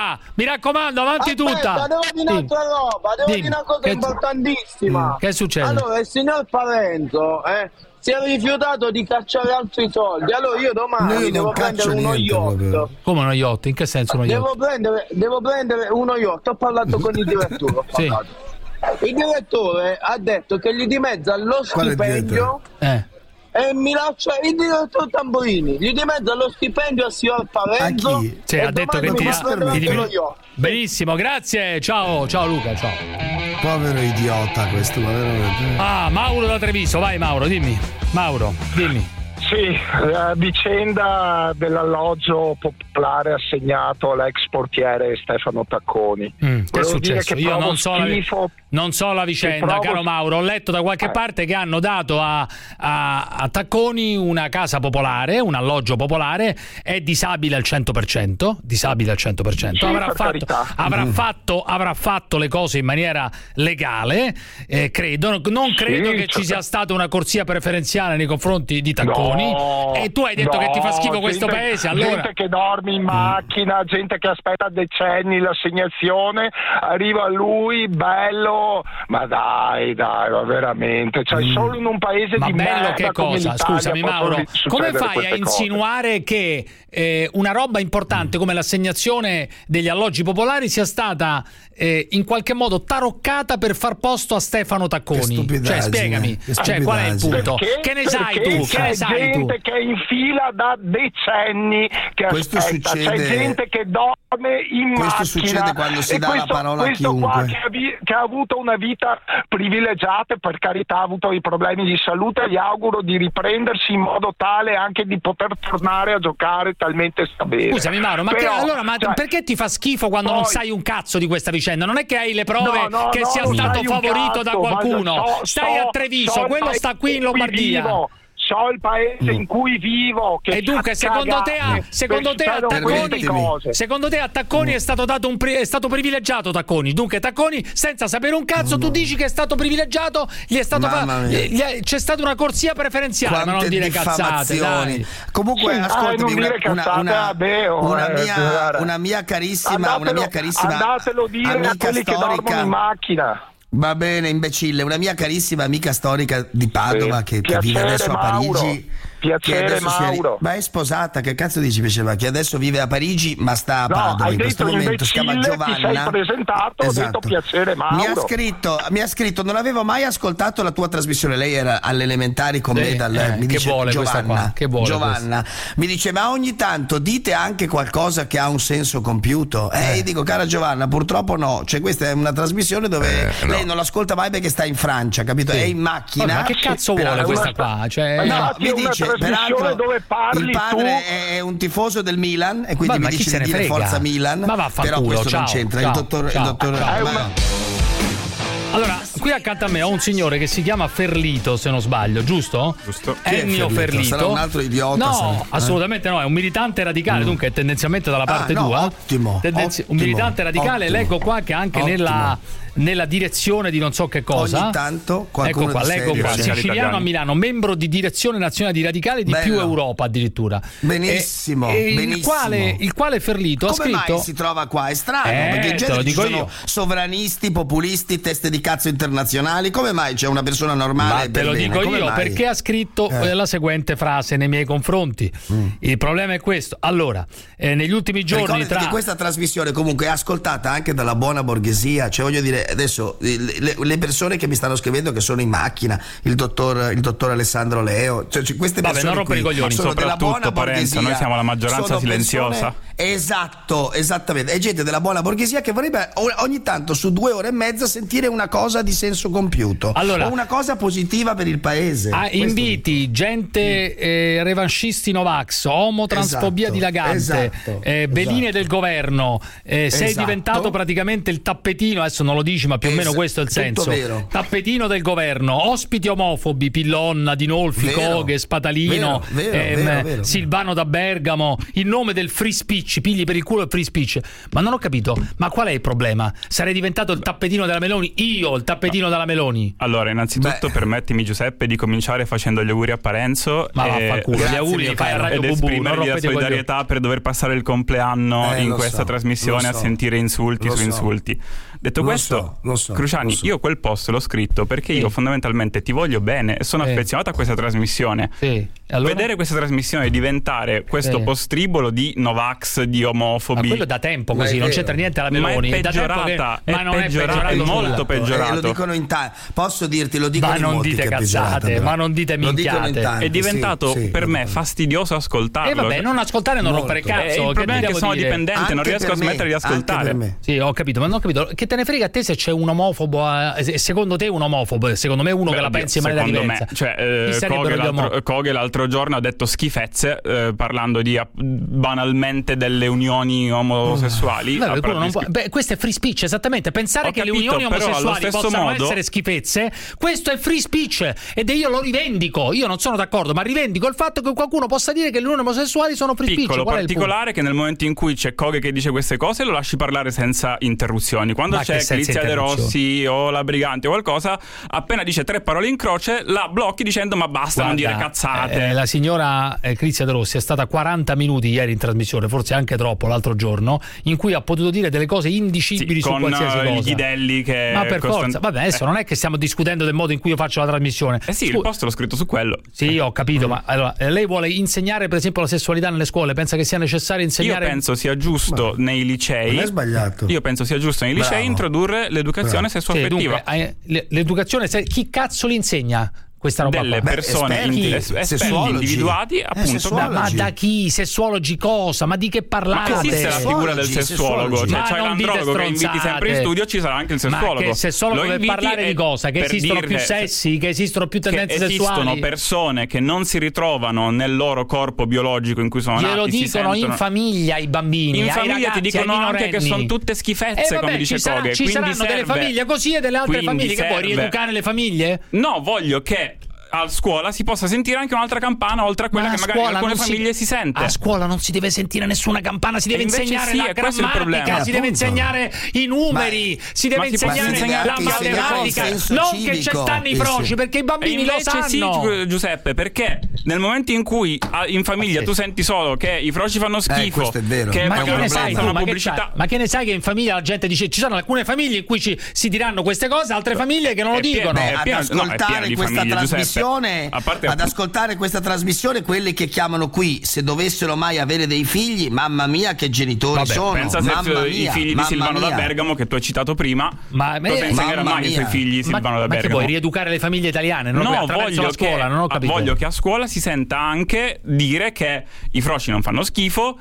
tutta, mi raccomando, avanti tutta. Devo dire un'altra roba, devo dire una cosa importantissima. Che succede? Allora, il signor Parenzo si è rifiutato di cacciare altri soldi. Allora io domani devo prendere uno yacht. Come uno yacht? In che senso uno yacht? Devo prendere uno yacht. Ho parlato con il direttore. Il direttore ha detto che gli dimezza lo stipendio e mi lascia il direttore Tamburini. Gli dimezza lo stipendio al signor Parenzo. Ha detto che ti benissimo, grazie. Ciao Luca, ciao. Povero idiota questo, ma veramente. Mauro da Treviso, vai Mauro, dimmi. Sì, la vicenda dell'alloggio popolare assegnato all'ex portiere Stefano Tacconi. Che è successo? Io non so la vicenda, caro Mauro. Ho letto da qualche parte che hanno dato a Tacconi una casa popolare, un alloggio popolare, è disabile al 100%, sì, avrà fatto le cose in maniera legale, credo. Non credo che ci sia stata una corsia preferenziale nei confronti di Tacconi. E tu hai detto che ti fa schifo questo paese, allora. Gente che dorme in macchina, gente che aspetta decenni l'assegnazione, arriva lui, bello, ma dai, ma veramente, solo in un paese ma di bello merda che cosa? Scusami Mauro, come fai a insinuare che una roba importante come l'assegnazione degli alloggi popolari sia stata in qualche modo taroccata per far posto a Stefano Tacconi? Spiegami, qual è il punto? Che ne sai tu? Gente che è in fila da decenni che questo aspetta, succede, c'è gente che dorme in questo macchina. Succede quando si dà la parola a chiunque. Qua che ha avuto una vita privilegiata, per carità, ha avuto i problemi di salute, gli auguro di riprendersi in modo tale anche di poter tornare a giocare, talmente sta bene. Scusami Mauro, perché ti fa schifo quando non sai un cazzo di questa vicenda? Non è che hai le prove che sia stato favorito da qualcuno. Stai a Treviso, quello sta qui in Lombardia. So il paese in cui vivo. E dunque, secondo te a Tacconi è stato dato è stato privilegiato Tacconi. Dunque Tacconi, senza sapere un cazzo, tu dici che è stato privilegiato, gli è stato c'è stata una corsia preferenziale. Quante ma non dire cazzate, dai. Comunque ascoltami, una mia carissima andatelo dire a quelli che dormono in macchina. Va bene, imbecille, una mia carissima amica storica di Padova che vive adesso a Parigi. Piacere Mauro. Ma è sposata, che cazzo dici piaceva? Che adesso vive a Parigi ma sta a Padova in questo momento, si chiama Giovanna. Ti sei presentato, ho detto piacere Mauro. Mi ha scritto, non avevo mai ascoltato la tua trasmissione, lei era alle elementari con me mi dice Giovanna, mi dice ma ogni tanto dite anche qualcosa che ha un senso compiuto. Io dico cara Giovanna, purtroppo no, questa è una trasmissione dove lei non l'ascolta mai perché sta in Francia, capito? È in macchina. Ma che cazzo vuole questa qua? Mi dice peraltro dove parli il padre è un tifoso del Milan e quindi mi dice di dire forza Milan, però questo non c'entra. Il dottor allora, qui accanto a me ho un signore che si chiama Ferlito, se non sbaglio, giusto? Ennio Ferlito. Sarà un altro idiota? No, assolutamente no, è un militante radicale, dunque tendenzialmente dalla parte tua. Ottimo. Un militante radicale, leggo qua che anche nella direzione di non so che cosa. Ogni tanto qualcuno leggo qua, siciliano a Milano, membro di direzione nazionale di radicali di Più Europa addirittura. Benissimo, il quale Ferlito come ha scritto. Mai si trova qua? È strano, perché in genere ci sono sovranisti, populisti, teste di cazzo internazionali. Come mai c'è una persona normale? Ma te lo dico io, perché ha scritto la seguente frase nei miei confronti. Il problema è questo. Allora, negli ultimi giorni che questa trasmissione comunque è ascoltata anche dalla buona borghesia, cioè voglio dire, adesso le persone che mi stanno scrivendo che sono in macchina, il dottor Alessandro Leo, cioè queste persone non rompere i coglioni, sono della buona borghesia. Noi siamo la maggioranza silenziosa. Esattamente, è gente della buona borghesia che vorrebbe ogni tanto su 2 ore e mezza sentire una cosa di senso compiuto, o una cosa positiva per il paese. Inviti gente revanscisti Novax, omotransfobia dilagante, veline del governo, sei diventato praticamente il tappetino, adesso non lo dico dici, ma più o meno questo è il senso. Vero. Tappetino del governo, ospiti omofobi, Pillon, Dinolfi, Coghe, Spatalino, vero. Silvano da Bergamo, in nome del free speech, pigli per il culo il free speech. Ma non ho capito, ma qual è il problema? Sarei diventato il tappetino della Meloni? Io, il tappetino della Meloni? Allora, innanzitutto permettimi, Giuseppe, di cominciare facendo gli auguri a Parenzo. Ma vaffanculo, gli auguri li fai a Radio ed Bubu, esprimergli la solidarietà per dover passare il compleanno in questa trasmissione a sentire insulti su insulti. Detto questo, Cruciani, io quel post l'ho scritto perché io fondamentalmente ti voglio bene e sono affezionato a questa trasmissione. Allora? Vedere questa trasmissione diventare questo postribolo di Novax, di omofobi, ma quello da tempo così, non c'entra niente alla Meloni. Ma è peggiorata, è molto peggiorato. Lo dicono in posso dirti, lo dicono ma in non molti dite cazzate, ma non dite minchiate. È diventato per me fastidioso ascoltarlo. E vabbè, non ascoltare, non rompere cazzo. Il problema è che sono dipendente, non riesco a smettere di ascoltare. Sì, ho capito, ma non ho capito. Che te ne frega a te se c'è un omofobo? Secondo te un omofobo? Secondo me uno che la pensi in maniera diversa. Coghe l'altro giorno ha detto schifezze parlando di banalmente delle unioni omosessuali. Questo è free speech, esattamente. Pensare che le unioni omosessuali possano essere schifezze, questo è free speech ed io lo rivendico. Io non sono d'accordo, ma rivendico il fatto che qualcuno possa dire che le unioni omosessuali sono free speech. Piccolo particolare che nel momento in cui c'è Coghe che dice queste cose lo lasci parlare senza interruzioni. Quando c'è Crizia De Rossi o la Brigante o qualcosa, appena dice 3 parole in croce la blocchi dicendo ma basta, non dire cazzate. La signora Crizia De Rossi è stata 40 minuti ieri in trasmissione, forse anche troppo l'altro giorno, in cui ha potuto dire delle cose indicibili su qualsiasi cosa. Con Ghidelli che ma per forza, vabbè, adesso non è che stiamo discutendo del modo in cui io faccio la trasmissione. Sì, il post l'ho scritto su quello. Sì, ho capito, ma allora lei vuole insegnare per esempio la sessualità nelle scuole? Pensa che sia necessario insegnare? Io penso sia giusto nei licei. Non è sbagliato. Io penso sia giusto nei licei introdurre l'educazione sessuaffettiva. L'educazione, chi cazzo li insegna? Questa roba delle persone esperti individuati appunto ma da chi? Sessuologi cosa? Ma di che parlate? Ma esiste la figura del sessuologo, cioè c'è l'andrologo che inviti sempre in studio, ci sarà anche il sessuologo. Ma che sessuologo per parlare di cosa? Che esistono più sessi, che esistono più tendenze sessuali? Esistono persone che non si ritrovano nel loro corpo biologico in cui sono nati. Glielo dicono in famiglia i bambini. In famiglia ragazzi, ti dicono anche che sono tutte schifezze, come dice Coghe. Ci saranno delle famiglie così e delle altre famiglie. Che vuoi rieducare le famiglie? No, voglio che a scuola si possa sentire anche un'altra campana oltre a quella che magari in alcune famiglie si sente. A scuola non si deve sentire nessuna campana, si deve insegnare la grammatica, si deve insegnare i numeri, si deve insegnare la matematica, non che ci stanno i froci, perché i bambini lo sanno. Sì, Giuseppe, perché nel momento in cui in famiglia tu senti solo che i froci fanno schifo, questo è vero. Che ma che ne sai tu? pubblicità. Ma che ne sai che in famiglia la gente dice ci sono alcune famiglie in cui si diranno queste cose, altre famiglie che non lo dicono. Ad ascoltare questa trasmissione, ad ascoltare questa trasmissione, quelli che chiamano qui, se dovessero mai avere dei figli, mamma mia che genitori sono. Pensa se i figli di Silvano da Bergamo che tu hai citato prima, cosa insegnerà mai ai suoi figli Silvano da Bergamo? Ma che vuoi rieducare le famiglie italiane? No, voglio la scuola, non ho capito. Voglio che a scuola si senta anche dire che i froci non fanno schifo,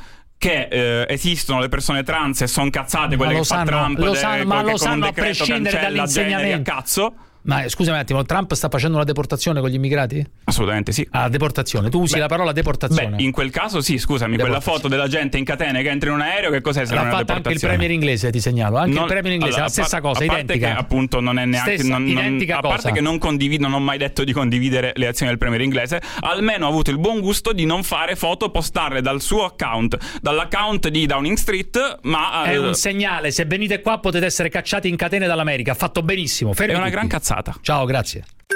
che esistono le persone trans e sono cazzate quelle che fa Trump, ma lo sanno a prescindere dall'insegnamento. A cazzo. Ma scusami un attimo, Trump sta facendo una deportazione con gli immigrati? Assolutamente sì. Ah, deportazione. Tu usi la parola deportazione. In quel caso sì, scusami, quella foto della gente in catene che entra in un aereo, che cos'è se non è una deportazione? L'ha fatta anche il premier inglese, ti segnalo. Anche il premier inglese, la stessa cosa, identica. Che appunto non è neanche identica a parte cosa. Che non condivido, non ho mai detto di condividere le azioni del premier inglese, almeno ha avuto il buon gusto di non fare foto, postarle dal suo account, dall'account di Downing Street, ma è un segnale, se venite qua potete essere cacciati in catene dall'America. Ha fatto benissimo. È una gran cazzata. Ciao, grazie.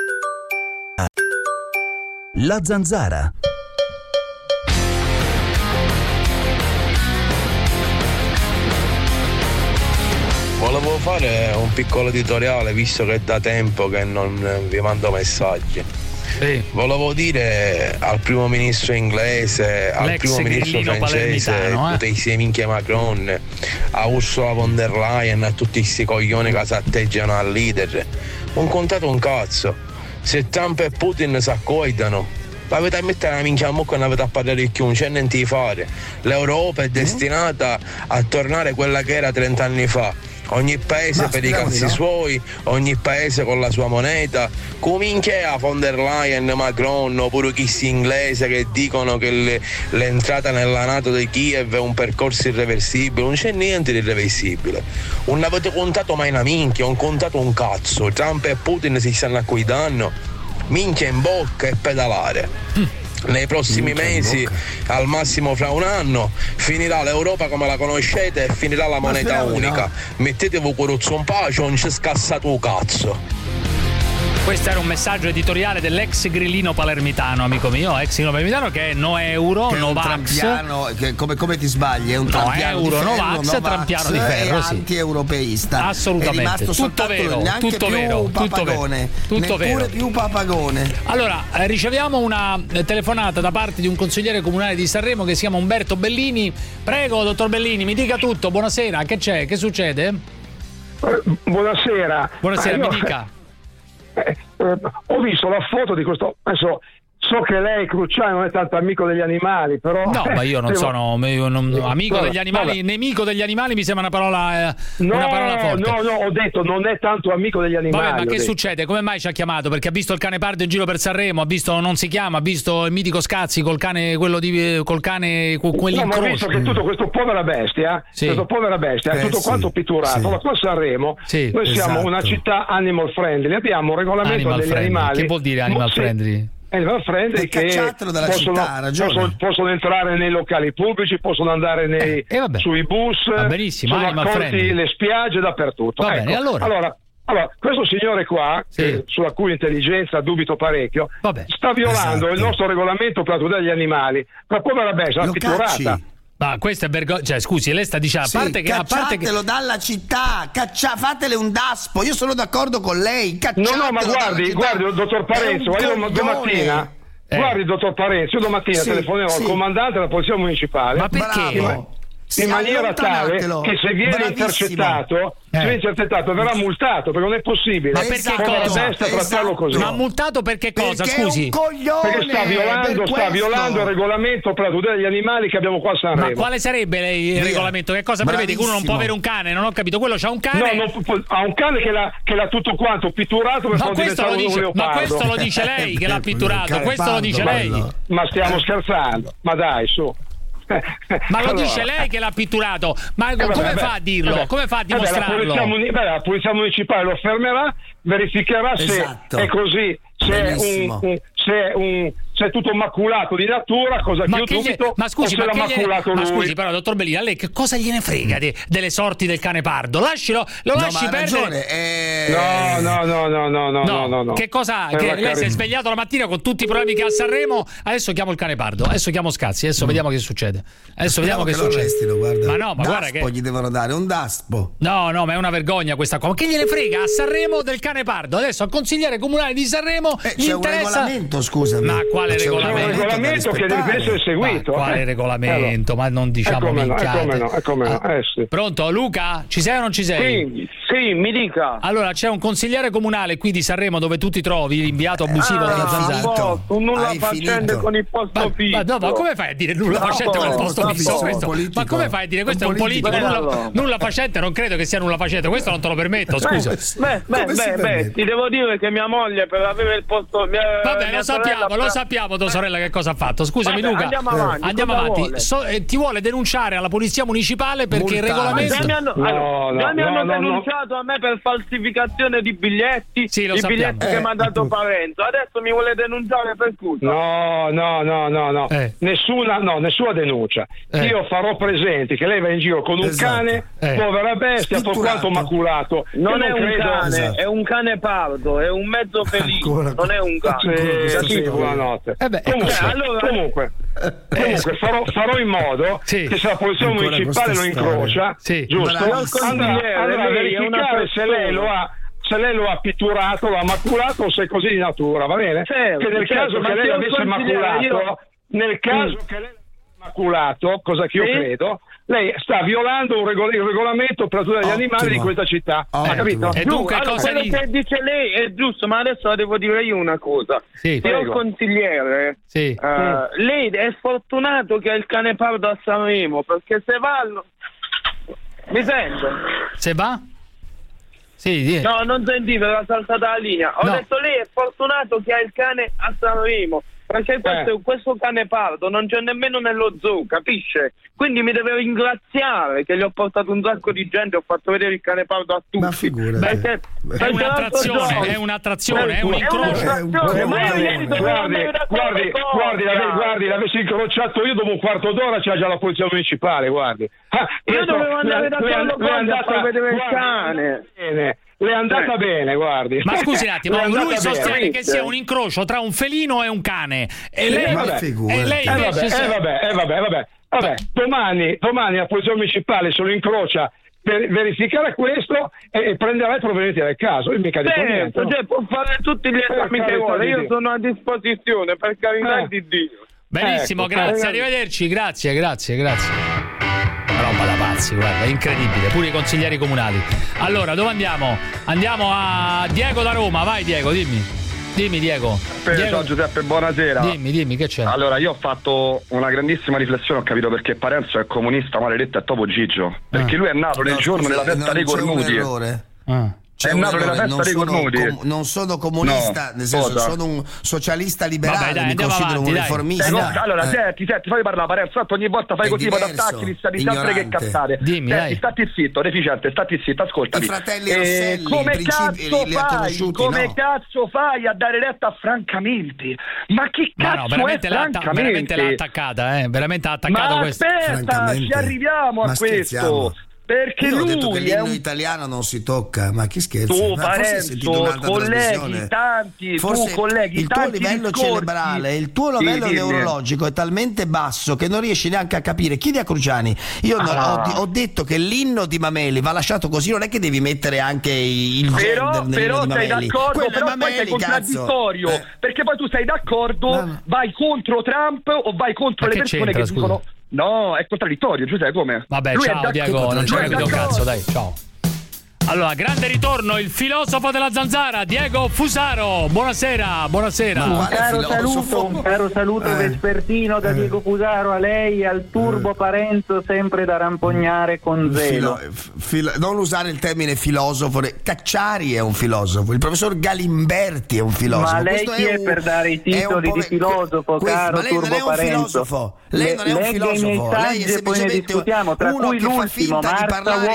La Zanzara. Volevo fare un piccolo editoriale, visto che è da tempo che non vi mando messaggi. Volevo dire al primo ministro inglese, al primo ministro francese, tutti questi minchia Macron, a Ursula von der Leyen, a tutti questi coglioni che si atteggiano al leader, non contate un cazzo. Se Trump e Putin si accoidano, avete a mettere la minchia a mucca e non avete a parlare più, non c'è niente di fare. L'Europa è destinata a tornare quella che era 30 anni fa, ogni paese per i cazzi suoi, ogni paese con la sua moneta. Comincia a von der Leyen, Macron, oppure chi inglese che dicono che l'entrata nella NATO di Kiev è un percorso irreversibile. Non c'è niente di irreversibile. Non avete contato mai una minchia, non contato un cazzo. Trump e Putin si stanno accoitando, minchia in bocca e pedalare. Nei prossimi mesi, al massimo fra un anno, finirà l'Europa come la conoscete e finirà la moneta unica. Mettetevi curuzzo un pace, non c'è scassato un cazzo. Questo era un messaggio editoriale dell'ex grillino palermitano, amico mio, ex grillino palermitano, che è no euro, no vax. Che come ti sbagli? È un trampiano euro, di ferro, no vax, trampiano di ferro, sì. Anti-europeista. Assolutamente. È rimasto tutto vero, neanche tutto più vero, papagone. Tutto neppure vero. più papagone. Allora, riceviamo una telefonata da parte di un consigliere comunale di Sanremo che si chiama Umberto Bellini. Prego, dottor Bellini, mi dica tutto. Buonasera, che c'è? Che succede? Buonasera. Buonasera, mi dica. Ho visto la foto di questo. Adesso so che lei, Cruciani, non è tanto amico degli animali, però. No, ma io non sono amico degli animali, nemico degli animali mi sembra una parola forte. No, ho detto non è tanto amico degli animali. Vabbè, ma che succede? Come mai ci ha chiamato? Perché ha visto il cane pardo in giro per Sanremo, ha visto Non si chiama, ha visto il mitico Scazzi col cane, quelli ma ho visto che tutto questo povera bestia, è tutto quanto pitturato. Sì. Ma qua a Sanremo noi siamo una città animal friendly, abbiamo un regolamento degli animali. Che vuol dire animal friendly? Animal friendly che possono entrare nei locali pubblici, possono andare sui bus, sono accorti le spiagge, dappertutto. Va bene, allora, questo signore qua, sulla cui intelligenza dubito parecchio, sta violando il nostro regolamento per la tutela degli animali. La povera bestia, la pitturata. Ma questo è vergogna. Cioè, scusi, lei sta dicendo cacciatelo dalla città, fatele un daspo. Io sono d'accordo con lei. No, ma guardi, dottor Parenzo, io domattina. Guardi, dottor Parenzo, io domattina telefonerò al comandante della polizia municipale. Ma perché? In maniera tale che se viene intercettato verrà multato, perché non è possibile. Ma perché cosa? Trattarlo così. Ma multato per che cosa? Scusi, perché sta violando il regolamento per la tutela degli animali che abbiamo qua a Sanremo. Ma quale sarebbe il regolamento? Che cosa prevede? Che uno non può avere un cane? Non ho capito. Quello c'ha un cane? No, ha un cane che l'ha tutto quanto pitturato per farlo diventare un leopardo. Ma questo lo dice lei che l'ha pitturato? Questo lo dice lei? Ma stiamo scherzando? Ma dai, su. Ma lo dice lei che l'ha pitturato? Ma come fa a dirlo? Come fa a dimostrarlo? La polizia municipale lo fermerà, verificherà se è così, se è tutto maculato di natura, cosa che io dubito. Ma scusi, scusi, però, dottor Bellini, a lei che cosa gliene frega delle sorti del cane pardo? Lo lasci perdere. No. Che cosa? Che lei si è svegliato la mattina con tutti i problemi che ha a Sanremo. Adesso chiamo il cane pardo, adesso chiamo Scazzi, adesso vediamo che succede. Vediamo che succede. Guarda. Ma no, ma guarda che gli devono dare un daspo. No, ma è una vergogna questa cosa. Ma che gliene frega a Sanremo del cane pardo? Adesso al consigliere comunale di Sanremo gli interessa. Un regolamento, scusami. C'è un regolamento che deve essere seguito. Ma quale regolamento? Ma non diciamo minchiate. Pronto, Luca? Ci sei o non ci sei? Sì, mi dica. Allora, c'è un consigliere comunale qui di Sanremo dove tu ti trovi, l'inviato abusivo della Zanzara. Un nulla facente con il posto fisso. No, ma come fai a dire nulla facente con il posto fisso? Ma come fai a dire questo? È un politico. Nulla facente, non credo che sia nulla facente. Questo non te lo permetto, scusa. Ti devo dire che mia moglie per avere il posto. Vabbè, lo sappiamo tua sorella che cosa ha fatto. Scusami, Luca. Andiamo avanti. Ti vuole denunciare alla polizia municipale perché il regolamento. Mi hanno denunciato a me per falsificazione di biglietti. I biglietti che mi ha dato Parenzo. Adesso mi vuole denunciare per cosa? No. Nessuna denuncia. Io farò presenti che lei va in giro con un cane, povera bestia, per quanto maculato. Non è un cane, è un cane pardo, è un mezzo felino, non è un cane. Buonanotte. Comunque farò in modo che se la polizia municipale lo incrocia, giusto? Andrà a verificare se lei lo ha pitturato, lo ha maculato o se è così di natura, va bene? Che nel caso che lei l'avesse maculato, cosa che io credo, lei sta violando il regolamento per la tutela degli animali di questa città. Ha capito? E dunque quello che dice lei è giusto, ma adesso devo dire io una cosa. Signor consigliere, lei è sfortunato che ha il cane pardo a Sanremo, perché se va mi sente? Se va? Sì. No, non sentivo, era saltata la linea. Ho detto lei è fortunato che ha il cane a Sanremo. Perché questo cane pardo non c'è nemmeno nello zoo, capisce? Quindi mi deve ringraziare che gli ho portato un sacco di gente, ho fatto vedere il cane pardo a tutti. Ma figurati. È un'attrazione, è un incrocio. Guardi, l'avessi incrociato io dopo un quarto d'ora c'era già la polizia municipale, guardi. Io dovevo andare da quello a far vedere il cane. Le è andata bene, guardi. Ma scusi un attimo, lui sostiene che sia un incrocio tra un felino e un cane. E lei invece vabbè. Domani la polizia municipale se lo incrocia per verificare questo e prenderà i provvedimenti del caso. Io mica dico niente. Cioè, può fare tutti gli esami che vuole. Io sono a disposizione, per carità di Dio. Benissimo, grazie, arrivederci, grazie. Roba da pazzi, guarda, è incredibile, pure i consiglieri comunali. Allora, dove andiamo? Andiamo a Diego da Roma, vai Diego, dimmi Diego. Ciao Giuseppe, buonasera. Dimmi, che c'è? Allora, io ho fatto una grandissima riflessione, ho capito perché Parenzo è comunista maledetto e Topo Gigio, perché lui è nato nel giorno della festa dei cornuti. È nato nella festa dei cornuti. Non sono comunista, nel senso sono un socialista liberale. Vabbè, mi considero un riformista. Allora, senti, fammi parlare, Parenzo. Ogni volta fai così, poi attacchi, mi stai sempre che cazzate. Stati zitto, deficiente, stati zitto, ascoltami. I fratelli Rosselli, come cazzo fai a dare retta a francamente? Ma chi cazzo è francamente? Veramente l'ha attaccata, veramente ha attaccato questo. Ma aspetta, ci arriviamo a questo. Perché io ho lui detto che l'inno italiano non si tocca, ma chi scherza? Tu Parenzo, colleghi tanti, forse il tuo livello cerebrale, il tuo livello neurologico è talmente basso che non riesci neanche a capire. Chiedi a Cruciani. Io ho detto che l'inno di Mameli va lasciato così, non è che devi mettere anche il gender nell'inno di Mameli. Sei d'accordo, però poi sei contraddittorio, perché poi tu sei d'accordo, vai contro Trump o vai contro le persone che dicono no, è contraddittorio, Giuseppe, come? Vabbè, lui ciao Diego, non c'è capito un cazzo, dai, ciao. Allora, grande ritorno, il filosofo della Zanzara, Diego Fusaro. Buonasera. Un caro saluto vespertino da Diego Fusaro a lei e al turbo Parenzo, sempre da rampognare con zelo. Non usare il termine filosofo, Cacciari è un filosofo, il professor Galimberti è un filosofo. Ma lei chi è per dare i titoli di filosofo, caro turbo Parenzo? Lei non è un filosofo, lei è semplicemente uno che fa finta di parlare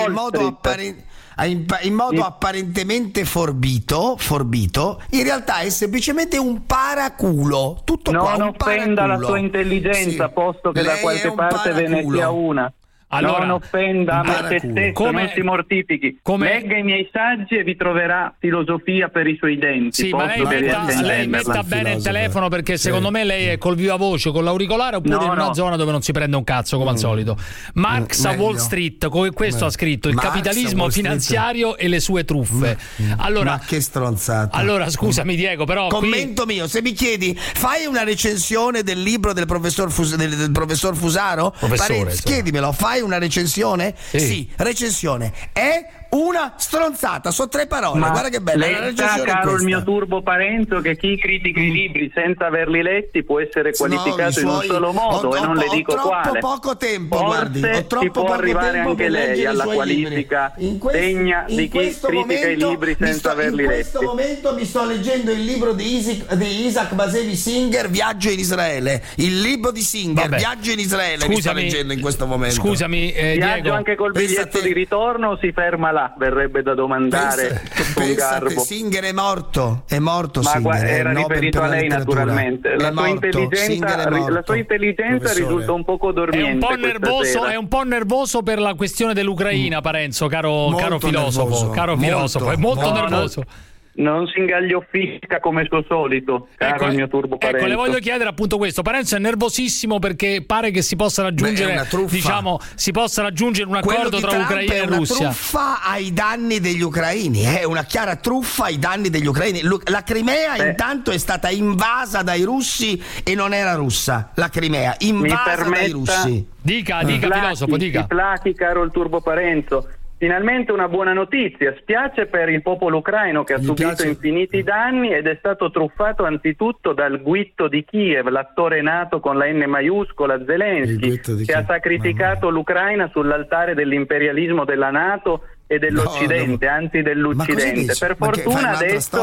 in modo apparentemente forbito, in realtà è semplicemente un paraculo. Tutto qua, non offenda la sua intelligenza, posto che da qualche parte ve ne sia una. Allora, non offenda se stesso, non si mortifichi. Legga i miei saggi e vi troverà filosofia per i suoi denti. Sì, ma lei metta bene il telefono, perché secondo me lei è col viva voce, con l'auricolare, oppure in una zona dove non si prende un cazzo come al solito. Marx a Wall Street, come questo ha scritto, il capitalismo finanziario e le sue truffe. Allora, ma che stronzata. Allora, scusami Diego, però commento mio, se mi chiedi, fai una recensione del libro del professor Fusaro? Chiedimelo, fai una recensione? Sì, recensione. È una stronzata, sono 3 parole. Ma guarda che bella. Lei sa, caro il mio turbo Parenzo, che chi critica i libri senza averli letti può essere qualificato in un solo modo, e non le dico quale. Poco tempo, forse si può arrivare anche lei alla qualifica degna di chi critica i libri senza averli letti. In questo momento mi sto leggendo il libro di Isaac Bashevis Singer, Viaggio in Israele. Il libro di Singer, Viaggio in Israele, mi sto leggendo in questo momento. Scusami, Viaggio Diego, anche col biglietto di ritorno o si ferma là? Verrebbe da domandare con garbo. Singer è morto, ma Singer, era riferito a lei naturalmente. La sua intelligenza risulta un poco dormiente. È un po' nervoso per la questione dell'Ucraina, Parenzo, caro filosofo, è molto nervoso. Non si ingaglioffica come suo solito, caro il mio turbo Parenzo. Ecco, le voglio chiedere appunto questo. Parenzo è nervosissimo perché pare che si possa raggiungere, un accordo tra Ucraina e Russia. È una truffa ai danni degli ucraini, è una chiara truffa ai danni degli ucraini. La Crimea intanto è stata invasa dai russi e non era russa. La Crimea invasa dai russi. Dica filosofo, dica. Mi plachi, caro il turbo Parenzo. Finalmente una buona notizia, spiace per il popolo ucraino che ha subito infiniti danni ed è stato truffato anzitutto dal guitto di Kiev, l'attore nato con la N maiuscola, Zelensky, che ha sacrificato l'Ucraina sull'altare dell'imperialismo della NATO e dell'Occidente, anzi dell'Occidente. Per fortuna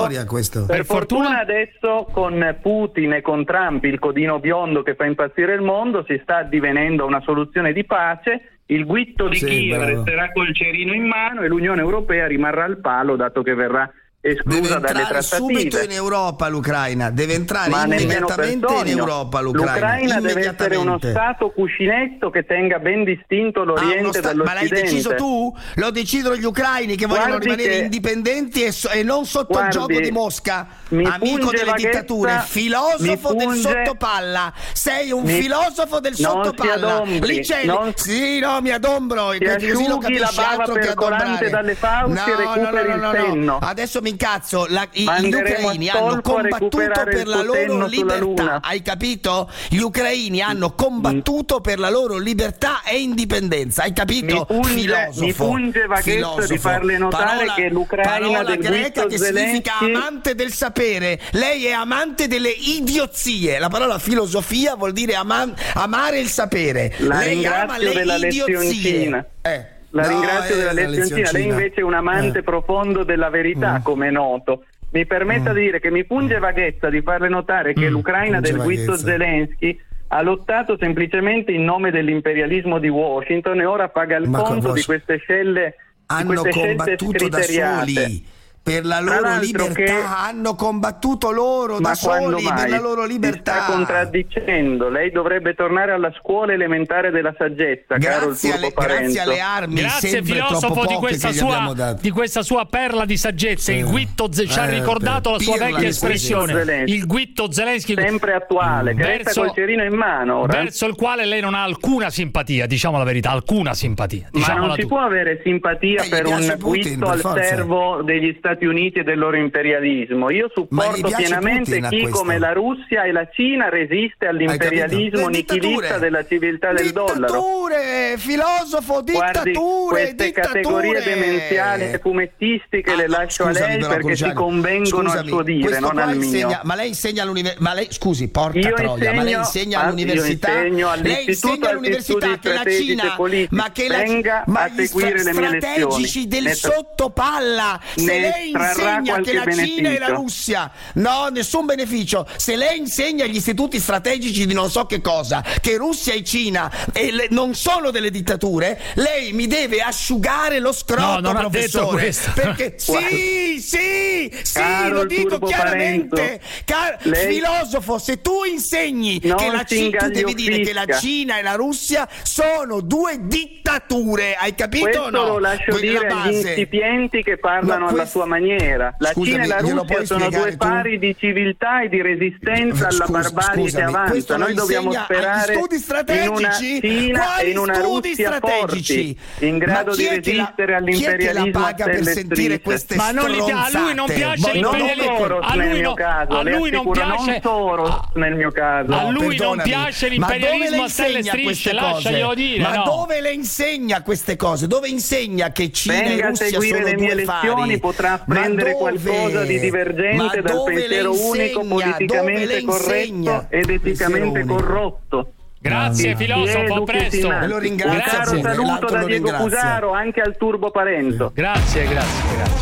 adesso con Putin e con Trump, il codino biondo che fa impazzire il mondo, si sta addivenendo a una soluzione di pace. Il guitto di Kiev resterà col cerino in mano e l'Unione Europea rimarrà al palo, dato che verrà esclusa dalle trattative. Subito in Europa l'Ucraina, deve entrare immediatamente in Europa l'Ucraina deve essere uno stato cuscinetto che tenga ben distinto l'Oriente dall'Occidente. Ma l'hai deciso tu? Lo decidono gli ucraini che vogliono rimanere indipendenti e non sotto il gioco di Mosca, amico delle dittature, filosofo del sottopalla. Sei un filosofo del sottopalla. Lì c'è mi adombro, ti asciughi la bava percolante dalle fauci e recuperi il senno. Adesso incazzo, gli ucraini hanno combattuto per la loro libertà, hai capito? Gli ucraini hanno combattuto per la loro libertà e indipendenza, hai capito? Mi punge vaghezza di farle notare che l'Ucraina del greca che significa amante del sapere, lei è amante delle idiozie, la parola filosofia vuol dire amare il sapere, lei ama le idiozie. Ringrazio della lezioncina. Lei invece è un amante profondo della verità, come è noto. Mi permetta di dire che mi punge vaghezza di farle notare che l'Ucraina del guitto Zelensky ha lottato semplicemente in nome dell'imperialismo di Washington e ora paga il conto di queste scelte. Hanno combattuto da soli per la loro libertà, hanno combattuto loro da soli per la loro libertà. Mi sta contraddicendo. Lei dovrebbe tornare alla scuola elementare della saggezza, caro il Turbo Parenzo. Grazie alle armi, grazie filosofo di questa sua perla di saggezza. Il guitto ci ha ricordato la sua vecchia espressione, il guitto Zelensky, sempre attuale, che resta col cerino in mano ora. Verso il quale lei non ha alcuna simpatia, diciamo la verità, alcuna simpatia. Ma non si può avere simpatia per un guitto al servo degli Stati Uniti e del loro imperialismo. Io supporto pienamente chi come la Russia e la Cina resiste all'imperialismo nichilista della civiltà del dollaro. Filosofo, guardi, queste categorie demenziali e fumettistiche le lascio a lei perché si convengono al suo dire, non al mio. Ma lei insegna all'università? Ma lei, scusi, porca troia, ma lei insegna all'università? Lei insegna all'università che la Cina, venga a seguire le mie lezioni. Strategici del sottopalla. Se lei insegna che la Cina e la Russia, nessun beneficio. Se lei insegna agli istituti strategici di non so che cosa, che Russia e Cina non sono delle dittature, lei mi deve asciugare lo scroto, non professore. Ha detto perché sì, lo dico chiaramente. Filosofo, se tu insegni che la Cina, tu devi dire che la Cina e la Russia sono due dittature, hai capito? Questo lo lascio dire agli incipienti che parlano alla sua maniera. La Cina e la Russia sono due pari di civiltà e di resistenza alla barbarie che avanza. Noi dobbiamo sperare in una Cina e in una Russia forti, in grado di resistere all'imperialismo a stelle strisce. Ma a lui non piace l'imperialismo. A lui non piace Soros nel mio caso. A lui non piace l'imperialismo a stelle strisce, lasciaglielo dire. Ma dove le insegna queste cose? Dove insegna che Cina e Russia sono due pari? Venga a seguire le mie lezioni, potrà apprendere qualcosa di divergente dal pensiero unico, politicamente corretto ed eticamente corrotto. Grazie filosofo, a presto. Lo ringrazio. Un caro saluto da Diego Cusaro anche al Turbo Parento. Grazie.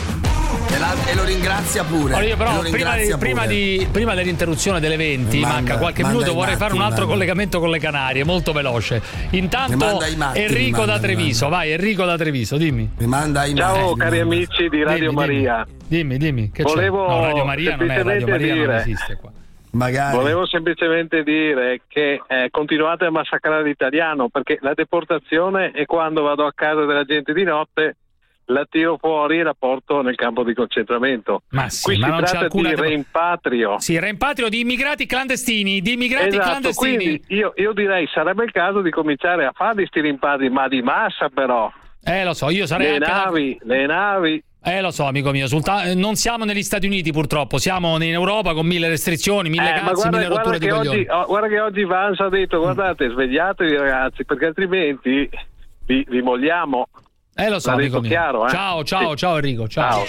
E lo ringrazia pure. Allora io però prima dell'interruzione delle 20 manca qualche minuto, vorrei fare un altro collegamento con le Canarie, molto veloce. Intanto Enrico da Treviso, vai Enrico da Treviso, dimmi. Ciao cari amici di Radio Maria. Dimmi, che volevo c'è? No, Radio Maria non è, Radio Maria non esiste qua. Magari. Volevo semplicemente dire che continuate a massacrare l'italiano, perché la deportazione è quando vado a casa della gente di notte, la tiro fuori e la porto nel campo di concentramento. Ma sì, qui ma si non tratta di rimpatrio. Sì, rimpatrio di immigrati clandestini, esatto, quindi io direi sarebbe il caso di cominciare a fare questi rimpatri, ma di massa però. Lo so, io sarei le navi. Lo so, amico mio, non siamo negli Stati Uniti purtroppo, siamo in Europa con 1000 restrizioni, 1000 cazzi, 1000 rotture di coglioni. Guarda che oggi Vance ha detto, guardate, svegliatevi ragazzi, perché altrimenti vi molliamo. Lo so, amico mio. Chiaro, Ciao Enrico, ciao.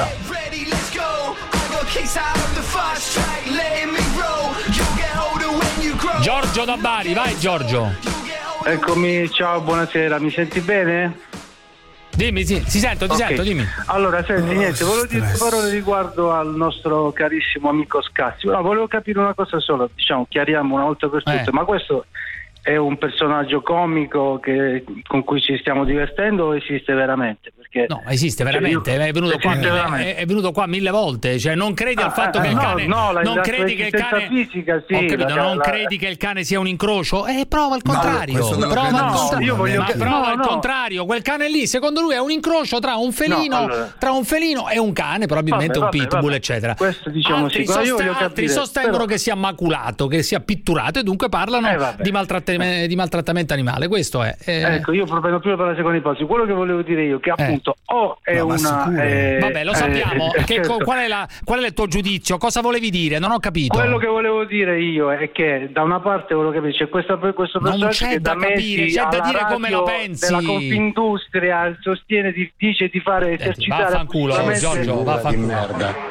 Giorgio da Bari, vai Giorgio. Eccomi, ciao, buonasera, mi senti bene? Dimmi, sì, ti sento, dimmi. Allora, senti, niente, volevo dire due parole riguardo al nostro carissimo amico Scazzi. No, volevo capire una cosa solo, diciamo, chiariamo una volta per tutte, ma questo è un personaggio comico con cui ci stiamo divertendo o esiste veramente? Perché no, esiste veramente, è venuto qua 1000 volte, cioè non credi al fatto che il cane non credi che il cane fisica, sì, ho capito, non credi che il cane sia un incrocio? Prova il contrario. Prova il contrario, quel cane lì secondo lui è un incrocio tra un felino e un cane, probabilmente un pitbull, eccetera. Questo diciamo altri sostengono che sia maculato, che sia pitturato e dunque parlano di maltrattamento animale. Questo è ecco, io proprio per la seconda ipotesi, quello che volevo dire io che appunto vabbè, lo sappiamo. Qual è il tuo giudizio? Cosa volevi dire? Non ho capito. Quello che volevo dire io è che da una parte volevo capire c'è questo personaggio che da mesi c'è da dire come la pensi della Confindustria sostiene dice di fare esercitare vaffanculo Giorgio, vaffanculo merda.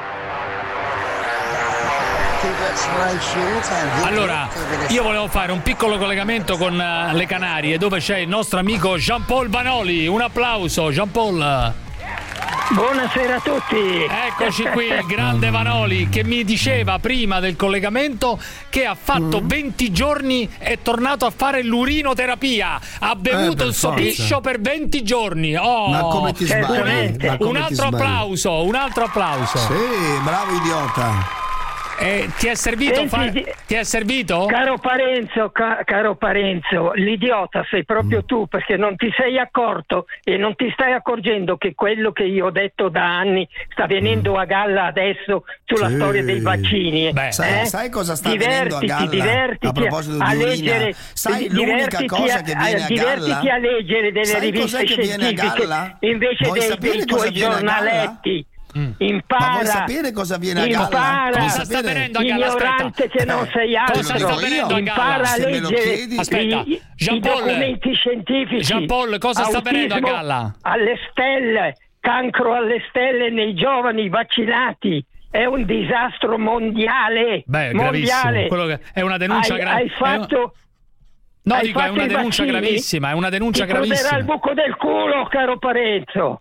Allora, io volevo fare un piccolo collegamento con le Canarie, dove c'è il nostro amico Jean-Paul Vanoli. Un applauso, Jean-Paul. Buonasera a tutti. Eccoci qui, il grande Vanoli, che mi diceva prima del collegamento che ha fatto 20 giorni, è tornato a fare l'urinoterapia, ha bevuto il suo piscio per 20 giorni. Ma come ti sbagli? Un altro applauso. Sì, bravo idiota. Ti è servito? Ti è servito? Caro Parenzo, l'idiota sei proprio tu, perché non ti sei accorto e non ti stai accorgendo che quello che io ho detto da anni sta venendo a galla adesso sulla storia dei vaccini. Sai cosa sta venendo a galla? Divertiti a proposito di leggere, sai l'unica cosa che viene a galla? Divertiti a leggere delle riviste scientifiche invece dei tuoi giornaletti. Impara. Ma vuoi sapere cosa viene a galla? Cosa sta venendo a galla? Ignorante che non sei altro. Impara a leggere i documenti scientifici. Jean-Paul, cosa sta venendo a galla? Alle stelle, cancro alle stelle nei giovani vaccinati. È un disastro mondiale. Mondiale. Quello che è una denuncia Hai fatto. No, dico, è una denuncia gravissima. È una denuncia gravissima. Ti il buco del culo, caro Parenzo.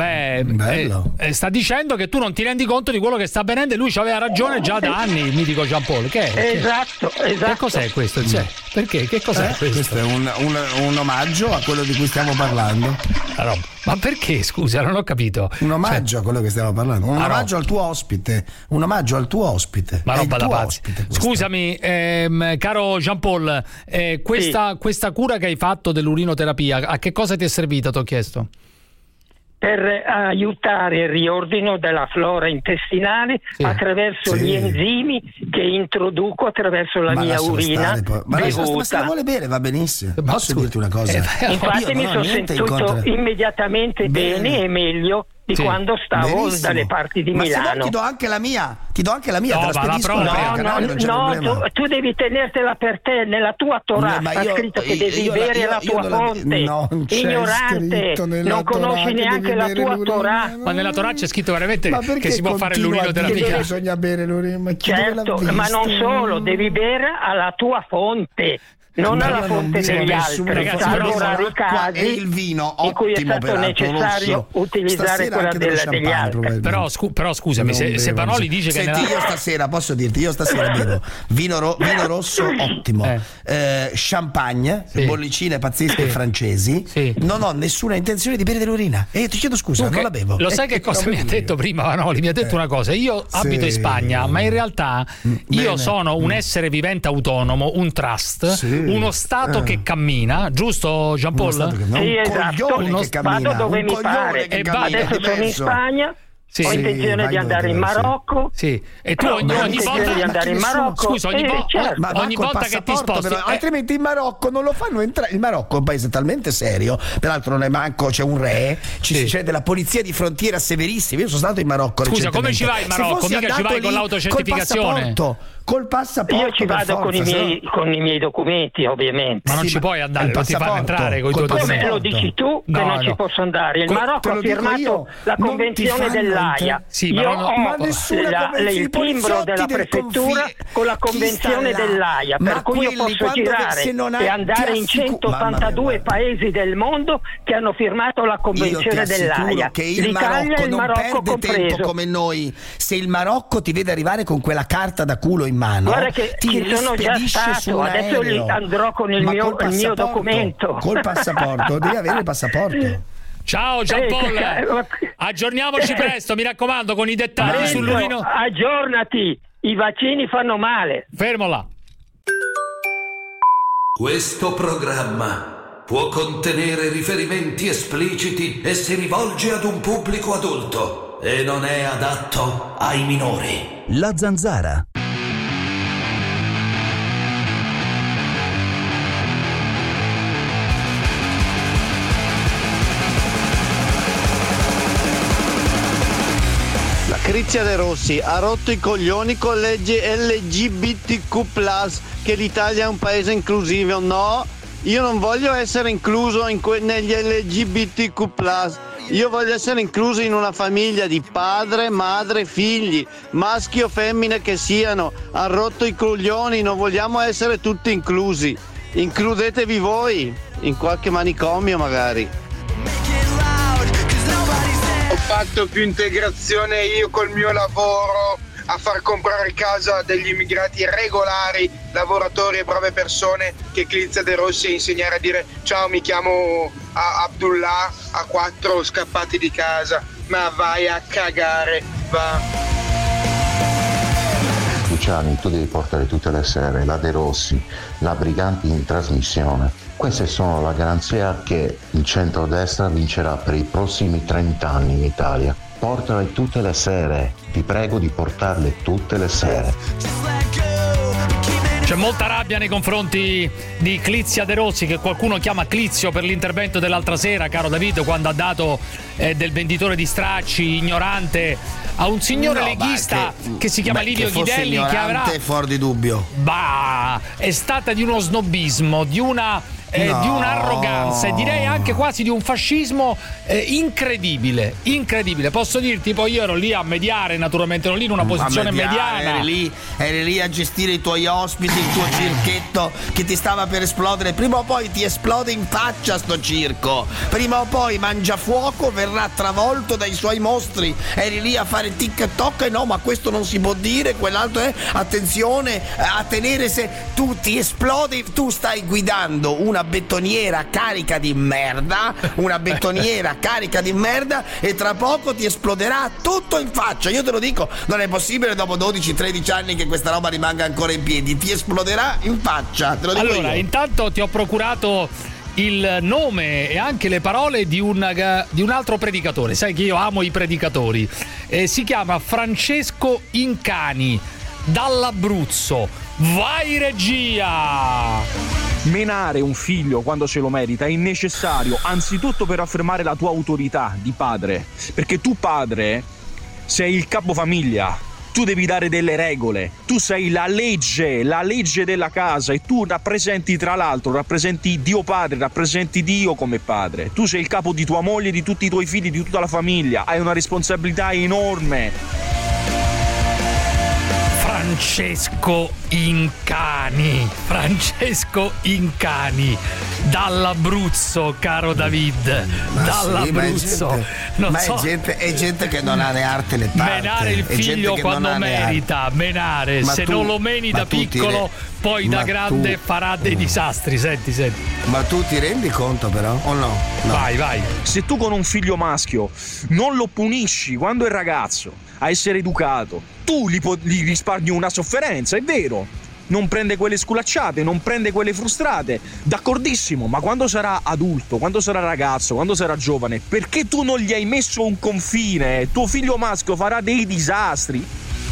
Sta dicendo che tu non ti rendi conto di quello che sta avvenendo e lui aveva ragione già da anni, il mitico Jean-Paul. Esatto. Che cos'è questo? Perché? Che cos'è questo? Questo è un omaggio a quello di cui stiamo parlando. Ma perché? Scusa, non ho capito. Un omaggio a quello che stiamo parlando. Un omaggio al tuo ospite. Un omaggio al tuo ospite. Ma roba da pazzi. Scusami, caro Jean-Paul, questa cura che hai fatto dell'urinoterapia, a che cosa ti è servita? Ti ho chiesto. Per aiutare il riordino della flora intestinale attraverso gli enzimi che introduco attraverso la mia urina ma se la vuole bere va benissimo. Posso dirti una cosa? Infatti mi sono sentito immediatamente bene e meglio di quando stavo dalle parti di Milano. Ti do anche la mia. Ti tu devi tenertela per te. Nella tua Torah sta scritto che devi bere la tua fonte. Ignorante, non conosci neanche la tua Torah. Ma nella Torah c'è scritto veramente che si può fare l'urinoterapia. Bisogna bere l'urino. Certo, ma non solo, devi bere alla tua fonte. Non alla fonte degli altri, ragazzi, casi è il vino in cui è stato necessario utilizzare quella degli altri. Però scusami, se Vanoli dice che io stasera posso dirti, bevo vino rosso ottimo, champagne, bollicine pazzesche francesi. Non ho nessuna intenzione di bere dell'urina e ti chiedo scusa, non la bevo. Lo sai che cosa mi ha detto prima Vanoli? Mi ha detto una cosa: io abito in Spagna, ma in realtà io sono un essere vivente autonomo, un trust, uno stato che cammina, giusto Jean-Paul? Sì, esatto. Vado dove mi pare. Adesso sono in Spagna. Ho intenzione di andare in Marocco. E tu ogni volta di andare in Marocco. Scusa, ogni volta che ti sposti, altrimenti in Marocco non lo fanno entrare. Il Marocco è un paese talmente serio, peraltro non è manco, c'è un re, c'è della polizia di frontiera severissima. Io sono stato in Marocco. Scusa, come ci vai in Marocco? Mica ci vai con l'autocertificazione. Col passaporto. Io ci vado con i miei documenti, ovviamente. Ma non ci puoi andare, non ti fanno entrare con i tuoi documenti. Come lo dici tu che non ci posso andare? Il Marocco ha firmato la convenzione dell'Aia. Io ho il timbro della prefettura con la convenzione dell'Aia, per cui io posso girare e andare in 182 paesi del mondo che hanno firmato la convenzione dell'Aia. Che il L'Italia e il non Marocco perde tempo compreso. come noi. Se il Marocco ti vede arrivare con quella carta da culo in mano, guarda che ci sono già stato, adesso andrò con il mio documento. Col passaporto, devi avere il passaporto. Ciao Giampaolo, aggiorniamoci presto, mi raccomando, con i dettagli sull'urino. Aggiornati, i vaccini fanno male. Fermo là. Questo programma può contenere riferimenti espliciti e si rivolge ad un pubblico adulto e non è adatto ai minori. La Zanzara. Crizia De Rossi ha rotto i coglioni con legge LGBTQ+, che l'Italia è un paese inclusivo. No, io non voglio essere incluso negli LGBTQ+. Io voglio essere incluso in una famiglia di padre, madre, figli, maschi o femmine che siano. Ha rotto i coglioni, non vogliamo essere tutti inclusi. Includetevi voi, in qualche manicomio magari. Ho fatto più integrazione io col mio lavoro a far comprare casa degli immigrati regolari, lavoratori e brave persone, che Crizia De Rossi, a insegnare a dire ciao, mi chiamo Abdullah, a 4 scappati di casa. Ma vai a cagare, va. Luciani, tu devi portare tutte le sere la De Rossi, la Briganti in trasmissione. Queste sono la garanzia che il centrodestra vincerà per i prossimi 30 anni in Italia. Portale tutte le sere, ti prego di portarle tutte le sere. C'è molta rabbia nei confronti di Crizia De Rossi, che qualcuno chiama Clizio, per l'intervento dell'altra sera, caro David, quando ha dato del venditore di stracci ignorante a un signore leghista che si chiama Livio Ghidelli, che avrà fuori di dubbio. È stata di uno snobismo, di un'arroganza e direi anche quasi di un fascismo incredibile. Posso dirti, poi io ero lì a mediare, naturalmente ero lì in una posizione mediana. Eri lì a gestire i tuoi ospiti, il tuo circhetto che ti stava per esplodere. Prima o poi ti esplode in faccia sto circo. Prima o poi Mangiafuoco verrà travolto dai suoi mostri. Eri lì a fare TikTok e no, ma questo non si può dire, quell'altro è attenzione a tenere, se tu ti esplodi, tu stai guidando una bettoniera carica di merda, e tra poco ti esploderà tutto in faccia. Io te lo dico, non è possibile dopo 12-13 anni che questa roba rimanga ancora in piedi, ti esploderà in faccia, te lo dico. Allora, intanto ti ho procurato il nome e anche le parole di un altro predicatore. Sai che io amo i predicatori. Si chiama Francesco Incani, dall'Abruzzo. Vai regia! Menare un figlio quando se lo merita è necessario, anzitutto per affermare la tua autorità di padre, perché tu padre sei il capofamiglia, tu devi dare delle regole, tu sei la legge della casa, e tu rappresenti, tra l'altro, rappresenti Dio Padre, rappresenti Dio come padre. Tu sei il capo di tua moglie, di tutti i tuoi figli, di tutta la famiglia, hai una responsabilità enorme. Francesco Incani dall'Abruzzo, caro David, dall'Abruzzo. È gente che non ha né arte né parte. Menare il figlio quando merita, se non lo meni da piccolo, poi da grande farà dei disastri. Senti. Ma tu ti rendi conto però o no? Vai. Se tu con un figlio maschio non lo punisci quando è ragazzo a essere educato, tu gli risparmi una sofferenza, è vero, non prende quelle sculacciate, non prende quelle frustrate, d'accordissimo, ma quando sarà adulto, quando sarà ragazzo, quando sarà giovane, perché tu non gli hai messo un confine? Tuo figlio maschio farà dei disastri.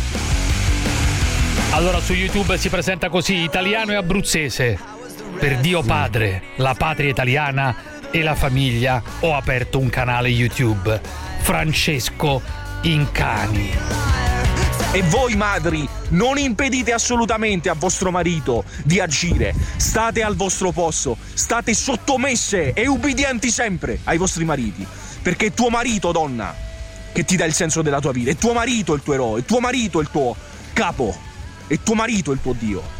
Allora su YouTube si presenta così: italiano e abruzzese, per Dio Padre, la patria italiana e la famiglia, ho aperto un canale YouTube, Francesco Incani. E voi madri Non impedite assolutamente a vostro marito di agire. State al vostro posto, state sottomesse e ubbidienti sempre ai vostri mariti, perché è tuo marito, donna, che ti dà il senso della tua vita. È tuo marito il tuo eroe, è tuo marito il tuo capo, è tuo marito il tuo dio.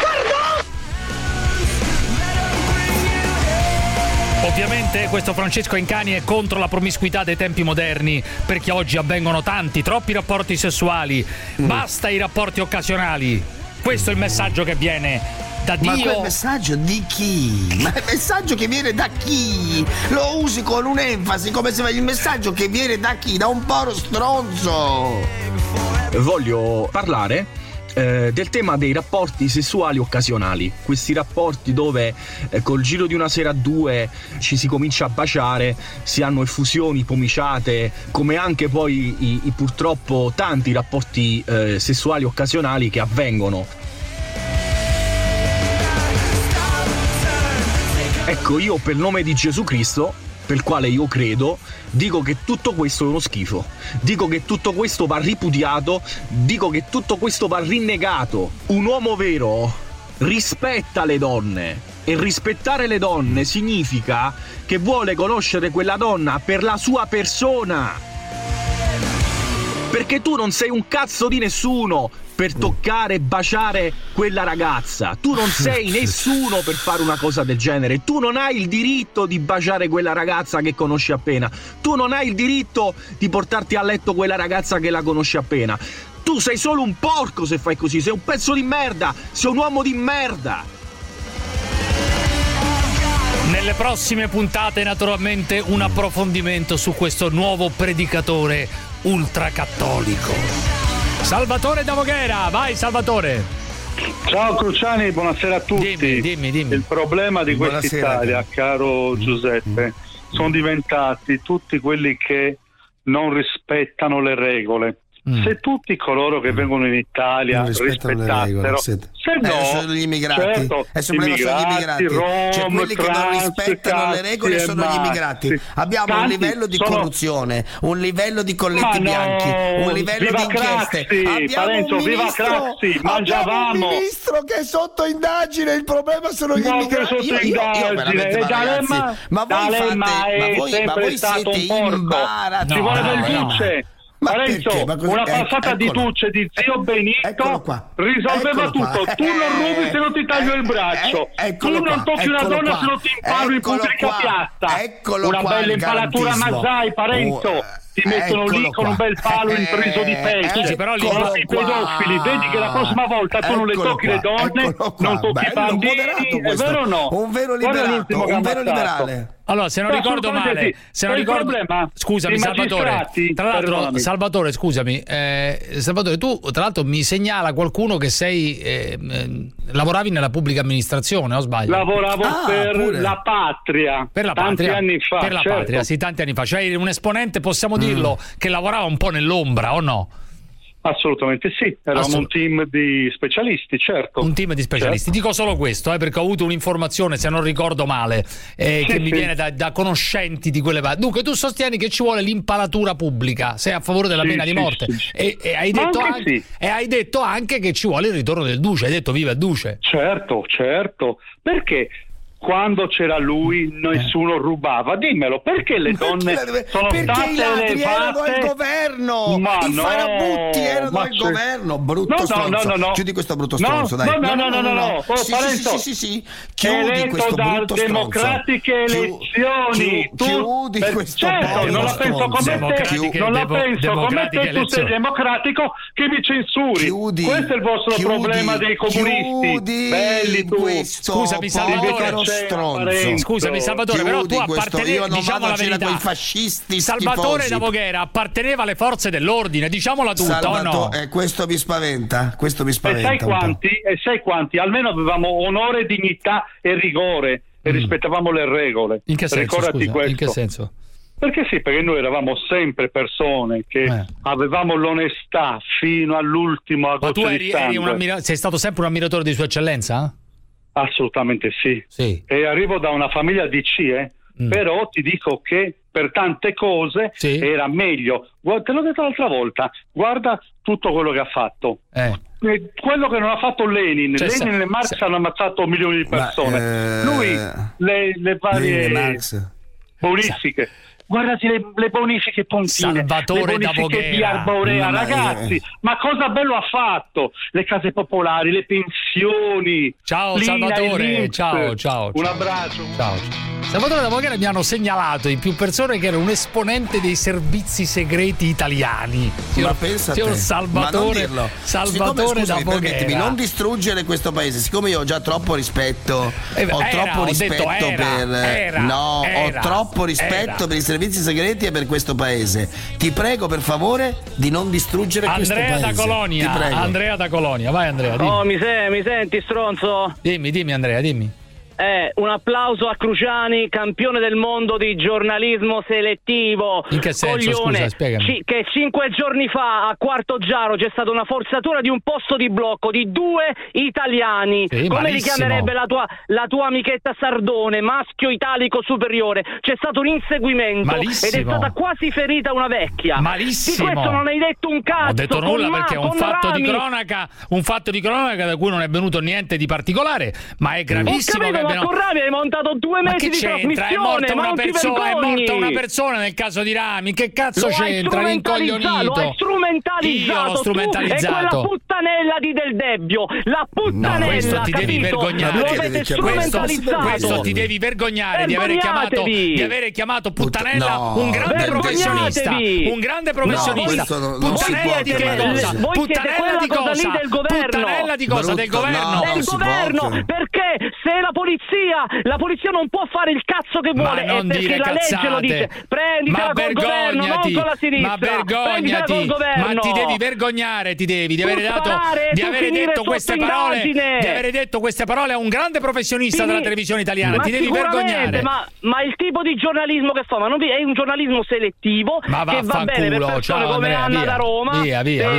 Ovviamente questo Francesco Encani è contro la promiscuità dei tempi moderni, perché oggi avvengono troppi rapporti sessuali. Basta i rapporti occasionali. Questo è il messaggio che viene da Dio. Ma quel messaggio di chi? Ma il messaggio che viene da chi? Lo usi con un'enfasi come se il messaggio che viene da chi? Da un poro stronzo. Voglio parlare del tema dei rapporti sessuali occasionali, questi rapporti dove col giro di una sera a due ci si comincia a baciare, si hanno effusioni, pomiciate, come anche poi i purtroppo tanti rapporti sessuali occasionali che avvengono. Ecco, io per nome di Gesù Cristo, per il quale io credo, dico che tutto questo è uno schifo, dico che tutto questo va ripudiato, dico che tutto questo va rinnegato. Un uomo vero rispetta le donne, e rispettare le donne significa che vuole conoscere quella donna per la sua persona, perché tu non sei un cazzo di nessuno per toccare e baciare quella ragazza. Tu non sei nessuno per fare una cosa del genere. Tu non hai il diritto di baciare quella ragazza che conosci appena. Tu non hai il diritto di portarti a letto quella ragazza che la conosci appena. Tu sei solo un porco se fai così. Sei un pezzo di merda. Sei un uomo di merda. Nelle prossime puntate naturalmente un approfondimento su questo nuovo predicatore ultracattolico. Salvatore da Voghera, vai Salvatore. Ciao Cruciani, buonasera a tutti. Dimmi. Il problema di quest'Italia, caro Giuseppe, sono diventati tutti quelli che non rispettano le regole. Se tutti coloro che vengono in Italia rispettassero, se no, sono gli immigrati, certo, sono gli immigrati. Cioè quelli che non rispettano le regole sono gli immigrati. Abbiamo un livello di corruzione, un livello di colletti bianchi, un livello di inchieste. Abbiamo un ministro che è sotto indagine. Il problema sono gli immigrati. Ma voi siete imbarazzati. Ci vuole del duce. Parenzo, una passata di duce di zio Benito risolveva tutto. Tu non rubi se non ti taglio il braccio. Tu non tocchi una donna se non ti imparo in pubblica piazza. Una bella impalatura Masai, Parenzo. Ti mettono lì con un bel palo intriso di pesce. Però lì i pedofili, vedi che la prossima volta tu non le tocchi le donne, non tocchi i bambini, è vero o no? Un vero liberale. Allora, se non ricordo male, scusami Salvatore. Tra l'altro, Salvatore, scusami, Salvatore, tu tra l'altro mi segnala qualcuno che lavoravi nella pubblica amministrazione, o sbaglio? Lavoravo per la Patria. Tanti anni fa. Per la Patria, sì, tanti anni fa. Cioè un esponente, possiamo dirlo, che lavorava un po' nell'ombra, o no? Assolutamente sì, eravamo un team di specialisti, certo. Un team di specialisti, certo. Dico solo questo, perché ho avuto un'informazione, se non ricordo male, che mi viene da conoscenti di quelle parti. Dunque tu sostieni che ci vuole l'impalatura pubblica, sei a favore della pena di morte, e hai detto anche che ci vuole il ritorno del duce, hai detto viva il duce. Certo, perché quando c'era lui nessuno rubava, dimmelo, perché le donne sono state i ladri erano al governo, i farabutti erano al governo, brutto stronzo. Chiudi questo brutto stronzo, dai. No. Sì. Chiudi questo brutto stronzo. Democratiche elezioni. Chiudi questo certo, non la penso come te, non la penso come te, tu sei democratico che mi censuri. Questo è il vostro problema dei comunisti. Belli tu. Scusami Salvatore. Scusami Salvatore, però tu appartenevi, diciamo la verità, quei fascisti Salvatore da Voghera apparteneva alle forze dell'ordine, diciamola tutta, o no? Questo mi spaventa, E sai quanti? Almeno avevamo onore, dignità e rigore e rispettavamo le regole. In che senso? Scusa, in che senso? Perché noi eravamo sempre persone che avevamo l'onestà fino all'ultimo a goccia di sangue. Sei stato sempre un ammiratore di Sua Eccellenza? Assolutamente sì. E arrivo da una famiglia di CIE, però ti dico che per tante cose era meglio. Te l'ho detto l'altra volta, guarda tutto quello che ha fatto. quello che non ha fatto Lenin. Lenin e Marx hanno ammazzato milioni di persone. Lui le varie bonifiche. Guardati le bonifiche pontine, Salvatore le bonifiche di Arborea, ragazzi, ma cosa bello ha fatto? Le case popolari, le pensioni. Ciao Salvatore, ciao. Un abbraccio. Ciao. Salvatore da Voghera mi hanno segnalato in più persone che era un esponente dei servizi segreti italiani. Ma pensa signor Salvatore da Voghera. Non distruggere questo paese, siccome io ho già troppo rispetto, ho troppo rispetto per i servizi segreti e per questo paese. Ti prego per favore di non distruggere questo paese. Andrea da Colonia, vai Andrea. Dimmi. Oh, mi senti stronzo? Dimmi Andrea, dimmi. Un applauso a Cruciani, campione del mondo di giornalismo selettivo. In che senso? Coglione, scusa, spiegami. Che 5 giorni fa a Quartoggiaro c'è stata una forzatura di un posto di blocco di 2 italiani. Sì, come malissimo. li chiamerebbe la tua amichetta Sardone, maschio italico superiore? C'è stato un inseguimento malissimo. ed è stata quasi ferita una vecchia. Malissimo. Di questo non hai detto un cazzo. Non ho detto nulla perché è un fatto di cronaca da cui non è venuto niente di particolare, ma è gravissimo. Ma con Rami hai montato 2 mesi di trasmissione. È morta una persona nel caso di Rami. Che cazzo c'entra? Rincoglionito. Lo hai strumentalizzato. Io l'ho strumentalizzato. E quella puttanella di Del Debbio. La puttanella. Questo ti devi vergognare. Lo avete strumentalizzato. Questo ti devi vergognare di avere chiamato puttanella un grande professionista. Un grande professionista. Puttanella di che cosa? Puttanella di cosa? Puttanella di cosa? Del governo. Del governo. Perché se la polizia non può fare il cazzo che vuole, ma non perché dire la legge lo dice. Prenditela col governo, non con la sinistra. Ma vergognati. Ma ti devi vergognare, di aver detto queste parole, di avere detto queste parole a un grande professionista della televisione italiana. Ti devi vergognare. Ma il tipo di giornalismo che fa, è un giornalismo selettivo che va bene per persone come Anna da Roma. Via.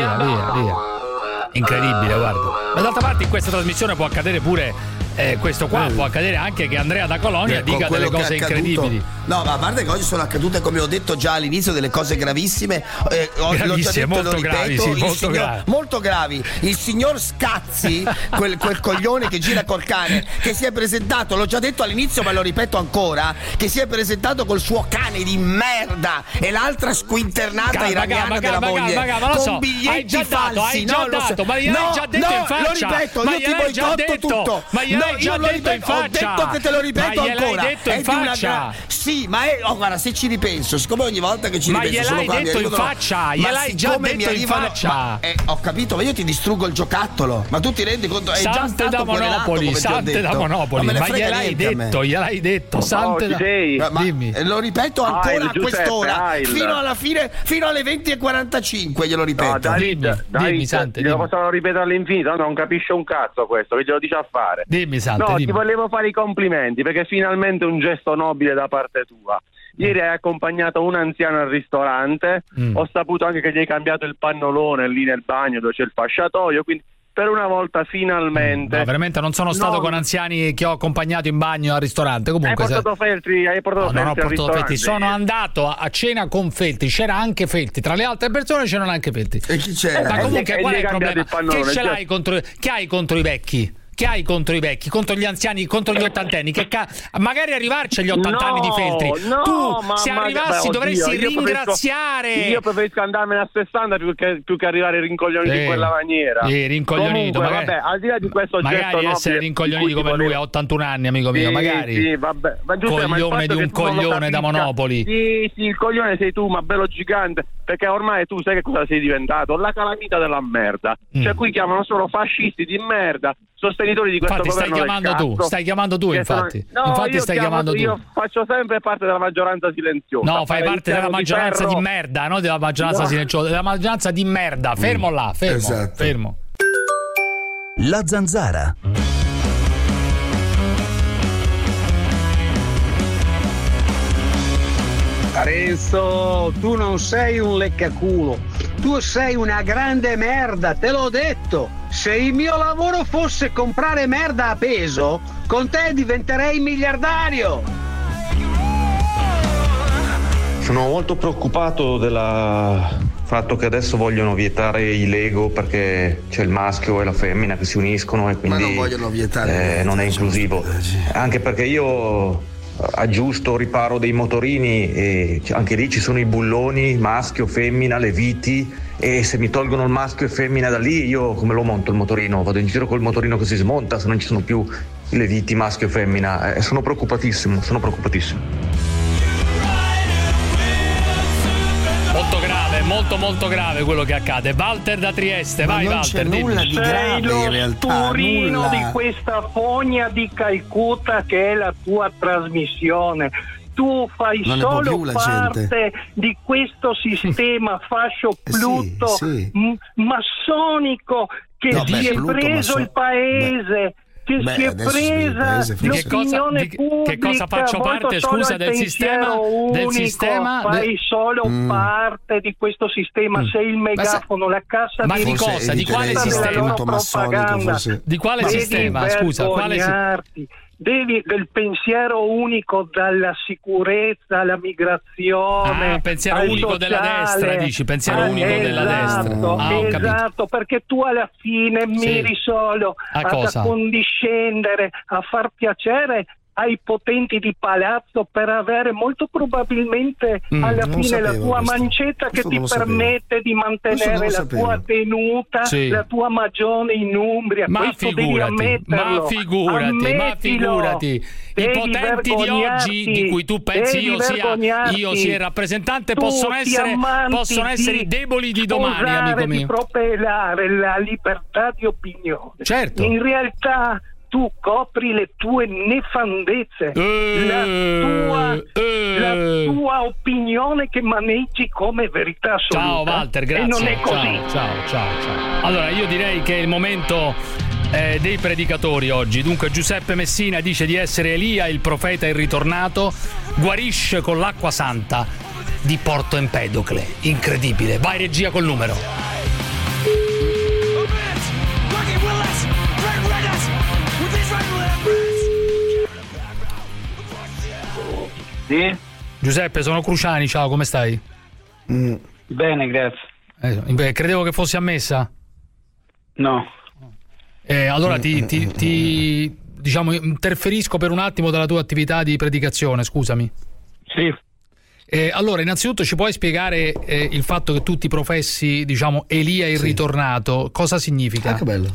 Incredibile, guarda. Ma d'altra parte in questa trasmissione può accadere pure questo qua, può accadere anche che Andrea da Colonia dica delle cose incredibili. No, ma a parte che oggi sono accadute, come ho detto già all'inizio, delle cose gravissime. L'ho già detto, molto lo ripeto, molto gravi. Il signor Scazzi, quel coglione che gira col cane, che si è presentato, l'ho già detto all'inizio ma lo ripeto ancora, che si è presentato col suo cane di merda e l'altra squinternata iraniana della moglie con biglietti falsi. Ma gliel'hai già detto in faccia. Lo ripeto, io ti boicotto tutto. Ma gliel'hai già detto in faccia. Ho detto che te lo ripeto ancora. Detto in faccia. Sì, ma guarda, se ci ripenso, siccome ogni volta che ci ripenso, ma gliel'hai detto in faccia. Gliel'ai già detto in faccia. Ho capito, ma io ti distruggo il giocattolo. Ma tu ti rendi conto? È già Sante stato da Monopoli, Sante da Monopoli. Ma gliel'ai detto. Sante da... Dimmi. Lo ripeto ancora a quest'ora, fino alla fine, fino alle 20:45 glielo ripeto. Dimmi Sante. Lo posso ripetere all'infinito, non capisce un cazzo questo, che glielo dice a fare. Dimmi Sante. Ti volevo fare i complimenti perché finalmente un gesto nobile da parte tua. Ieri hai accompagnato un anziano al ristorante, ho saputo anche che gli hai cambiato il pannolone lì nel bagno dove c'è il fasciatoio, quindi per una volta finalmente. No, veramente non sono stato con anziani che ho accompagnato in bagno al ristorante. Comunque hai portato Feltri al ristorante. Sono andato a cena con Feltri, c'era anche Feltri, tra le altre persone c'erano anche Feltri. E chi c'era? Ma comunque qual è il problema? Che ce l'hai che hai contro i vecchi? Che hai contro i vecchi, contro gli anziani, contro gli ottantenni? Magari arrivarci agli 80 anni di Feltri. Tu, se arrivassi, dovresti ringraziare. Io preferisco andarmene a 60 più che arrivare rincoglionito in quella maniera. Rincoglionito. Comunque, vabbè, al di là di questo magari essere rincoglioniti come lui a 81 anni, amico mio. Magari. Sì, vabbè. Ma coglione di un coglione da Monopoli. Sì, il coglione sei tu, ma bello gigante. Perché ormai tu sai che cosa sei diventato? La calamita della merda. Cioè, qui chiamano solo fascisti di merda. Sostenitori di questo governo stai chiamando tu infatti. Stai chiamando tu. Io faccio sempre parte della maggioranza silenziosa. No, fai parte della maggioranza di merda, non della maggioranza silenziosa, della maggioranza di merda. Fermo là, fermo. Esatto. Fermo. La Zanzara. Renzo, tu non sei un leccaculo, tu sei una grande merda, te l'ho detto. Se il mio lavoro fosse comprare merda a peso, con te diventerei miliardario. Sono molto preoccupato fatto che adesso vogliono vietare i Lego perché c'è il maschio e la femmina che si uniscono e quindi ma non vogliono vietare non è inclusivo, anche perché io aggiusto, riparo dei motorini e anche lì ci sono i bulloni maschio, femmina, le viti, e se mi tolgono il maschio e femmina da lì io come lo monto il motorino? Vado in giro col motorino che si smonta se non ci sono più le viti maschio e femmina, sono preoccupatissimo. Molto grave quello che accade. Walter da Trieste, vai Walter. Non c'è nulla di grave in realtà. Turino nulla. Di questa fogna di Calcutta che è la tua trasmissione. Tu fai solo parte di questo sistema fascio Plutto massonico che si è preso il paese. Che si è presa l'opinione pubblica. Che cosa faccio parte, scusa, del sistema? Fai solo parte di questo sistema. Sei il megafono, la cassa ma di cosa? Di quale sistema? Propaganda. Di quale sistema? Scusa, Devi del pensiero unico, dalla sicurezza alla migrazione. Pensiero unico sociale. Della destra, dici? Pensiero unico della destra. Esatto, perché tu alla fine miri solo a accondiscendere, a far piacere ai potenti di palazzo per avere molto probabilmente alla fine la tua mancetta che ti permette di mantenere la tua tenuta, la tua magione in Umbria. Ma figurati, i potenti di oggi di cui tu pensi io sia il rappresentante possono essere i deboli di domani, amico mio. Di propelare la libertà di opinione. Certo. In realtà tu copri le tue nefandezze, la tua opinione che maneggi come verità assoluta. Ciao Walter, grazie. E non è così. Ciao. Allora io direi che è il momento dei predicatori oggi. Dunque Giuseppe Messina dice di essere Elia, il profeta il ritornato, guarisce con l'acqua santa di Porto Empedocle. Incredibile. Vai regia col numero. Sì? Giuseppe, sono Cruciani, ciao, come stai? Bene, grazie. Credevo che fossi ammessa? No. Allora ti diciamo interferisco per un attimo dalla tua attività di predicazione, scusami. Sì. Allora, innanzitutto ci puoi spiegare il fatto che tu ti professi, diciamo, Elia il ritornato, cosa significa? Che bello.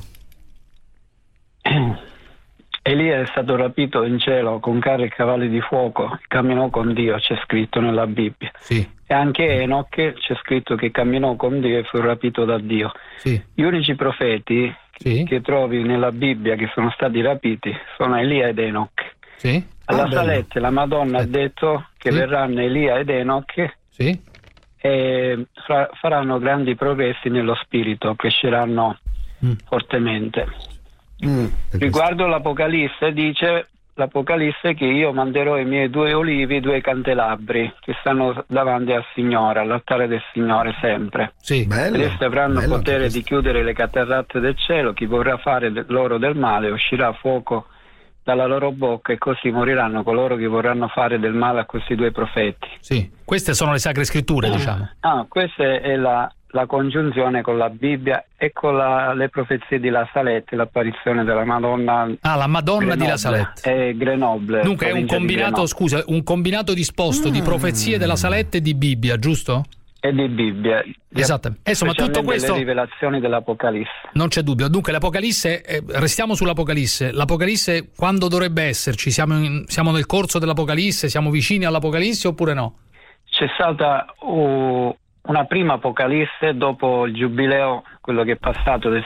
Elia è stato rapito in cielo con carri e cavalli di fuoco, camminò con Dio, c'è scritto nella Bibbia. Sì. E anche Enoch c'è scritto che camminò con Dio e fu rapito da Dio. Sì. Gli unici profeti che trovi nella Bibbia che sono stati rapiti sono Elia ed Enoch. Sì. Alla Salette la Madonna ha detto che verranno Elia ed Enoch e faranno grandi progressi nello spirito, cresceranno fortemente. Riguardo l'Apocalisse, dice l'Apocalisse che io manderò i miei 2 olivi, 2 candelabri che stanno davanti al Signore, all'altare del Signore sempre. Sì, ed essi avranno potere di chiudere le cataratte del cielo, chi vorrà fare loro del male uscirà fuoco dalla loro bocca e così moriranno coloro che vorranno fare del male a questi 2 profeti. Sì, queste sono le Sacre Scritture, diciamo. Questa è la congiunzione con la Bibbia e con le profezie di La Salette, l'apparizione della Madonna. La Madonna di La Salette. E Grenoble. Dunque è un combinato disposto di profezie della Salette e di Bibbia, giusto? E di Bibbia. Esatto. Insomma, tutto questo. Le rivelazioni dell'Apocalisse. Non c'è dubbio. Dunque, l'Apocalisse, restiamo sull'Apocalisse. L'Apocalisse quando dovrebbe esserci? Siamo nel corso dell'Apocalisse? Siamo vicini all'Apocalisse oppure no? C'è stata una prima Apocalisse dopo il giubileo, quello che è passato del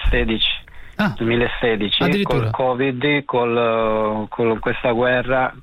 2016, col Covid, con questa guerra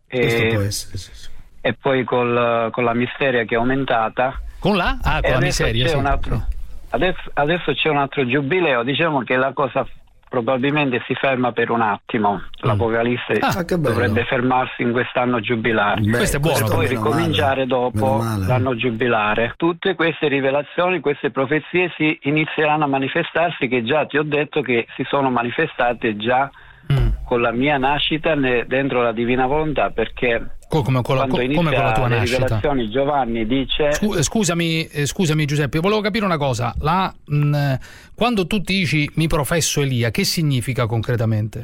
e poi con la miseria che è aumentata. Con la miseria, adesso c'è un altro giubileo, diciamo che la cosa probabilmente si ferma per un attimo. L'Apocalisse dovrebbe fermarsi in quest'anno giubilare. Questo è buono, e poi ricominciare dopo l'anno giubilare. Tutte queste rivelazioni, queste profezie si inizieranno a manifestarsi, che già ti ho detto che si sono manifestate già con la mia nascita dentro la divina volontà, perché Come con la tua le nascita? Rivelazioni, Giovanni dice... Scusami Giuseppe, volevo capire una cosa. Quando tu dici mi professo Elia, che significa concretamente?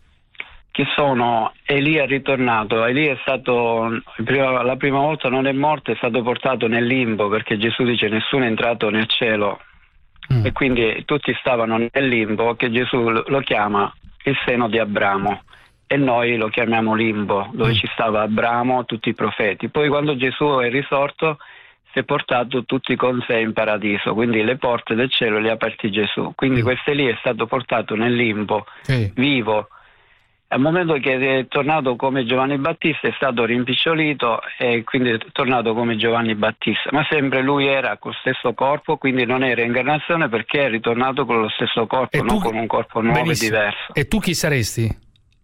Che sono Elia ritornato. Elia è stato la prima volta non è morto, è stato portato nel limbo, perché Gesù dice nessuno è entrato nel cielo e quindi tutti stavano nel limbo, che Gesù lo chiama il seno di Abramo. E noi lo chiamiamo limbo, dove ci stava Abramo, tutti i profeti. Poi quando Gesù è risorto si è portato tutti con sé in paradiso, quindi le porte del cielo le ha aperte Gesù. Quindi questo lì è stato portato nel limbo, vivo. Al momento che è tornato come Giovanni Battista è stato rimpicciolito e quindi è tornato come Giovanni Battista. Ma sempre lui era col stesso corpo, quindi non è reincarnazione, perché è ritornato con lo stesso corpo, non con un corpo nuovo e diverso. E tu chi saresti?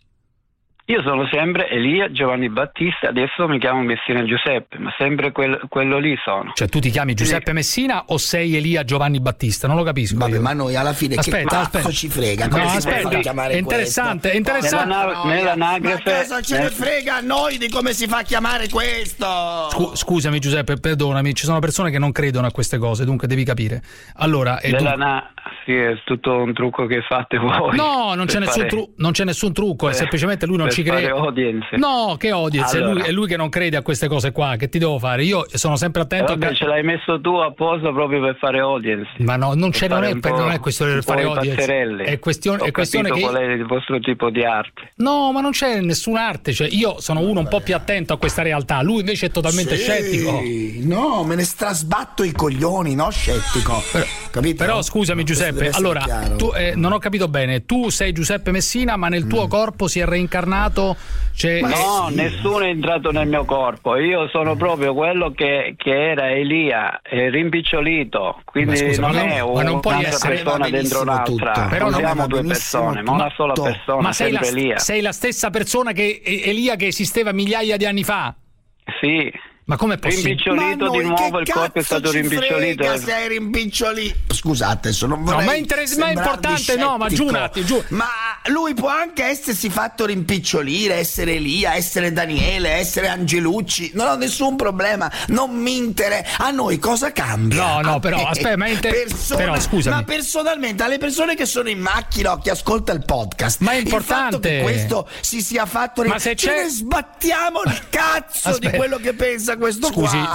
Io sono sempre Elia Giovanni Battista, adesso mi chiamo Messina Giuseppe, ma sempre quello lì sono. Cioè tu ti chiami Giuseppe Messina o sei Elia Giovanni Battista? Non lo capisco. Vabbè, ma noi alla fine aspetta. ci frega? No, aspetta, è interessante. Nell'anagrafe, ma cosa ce ne frega a noi di come si fa a chiamare questo? Scusami Giuseppe, perdonami, ci sono persone che non credono a queste cose, dunque devi capire. Allora, sì, è tutto un trucco che fate voi. No, non c'è nessun trucco, è semplicemente lui non ci crede. Audience. No, che audience? Allora. È lui che non crede a queste cose qua. Che ti devo fare? Io sono sempre attento. Ce l'hai messo tu apposta proprio per fare audience. Ma no, non è questione per fare audience. È questione che qual è il vostro tipo di arte. No, ma non c'è nessuna arte. Cioè, io sono uno un po' più attento a questa realtà. Lui invece è totalmente scettico. No, me ne strasbatto i coglioni, no? Scettico. Capito? Però scusami Giuseppe, allora tu, non ho capito bene. Tu sei Giuseppe Messina, ma nel tuo corpo si è reincarnato. No, nessuno è entrato nel mio corpo. Io sono proprio quello che era Elia, rimpicciolito. Quindi non è una persona dentro un'altra. Però non siamo due persone, ma una sola persona. Ma sei la stessa persona che Elia che esisteva migliaia di anni fa? Sì. Ma com'è possibile? Rimpicciolito di nuovo, il corpo è stato rimpicciolito. Sei rimpicciolito. Scusate, non vorrei. Ma è importante, no, ma giù un attimo, giù. Ma lui può anche essersi fatto rimpicciolire, essere Elia, essere Daniele, essere Angelucci. Non ho nessun problema, non mi interessa. A noi cosa cambia? No, però aspetta, però scusami. Ma personalmente alle persone che sono in macchina o che ascolta il podcast, ma è importante il fatto che questo si sia fatto ma se ce ne sbattiamo il cazzo di quello che pensa questo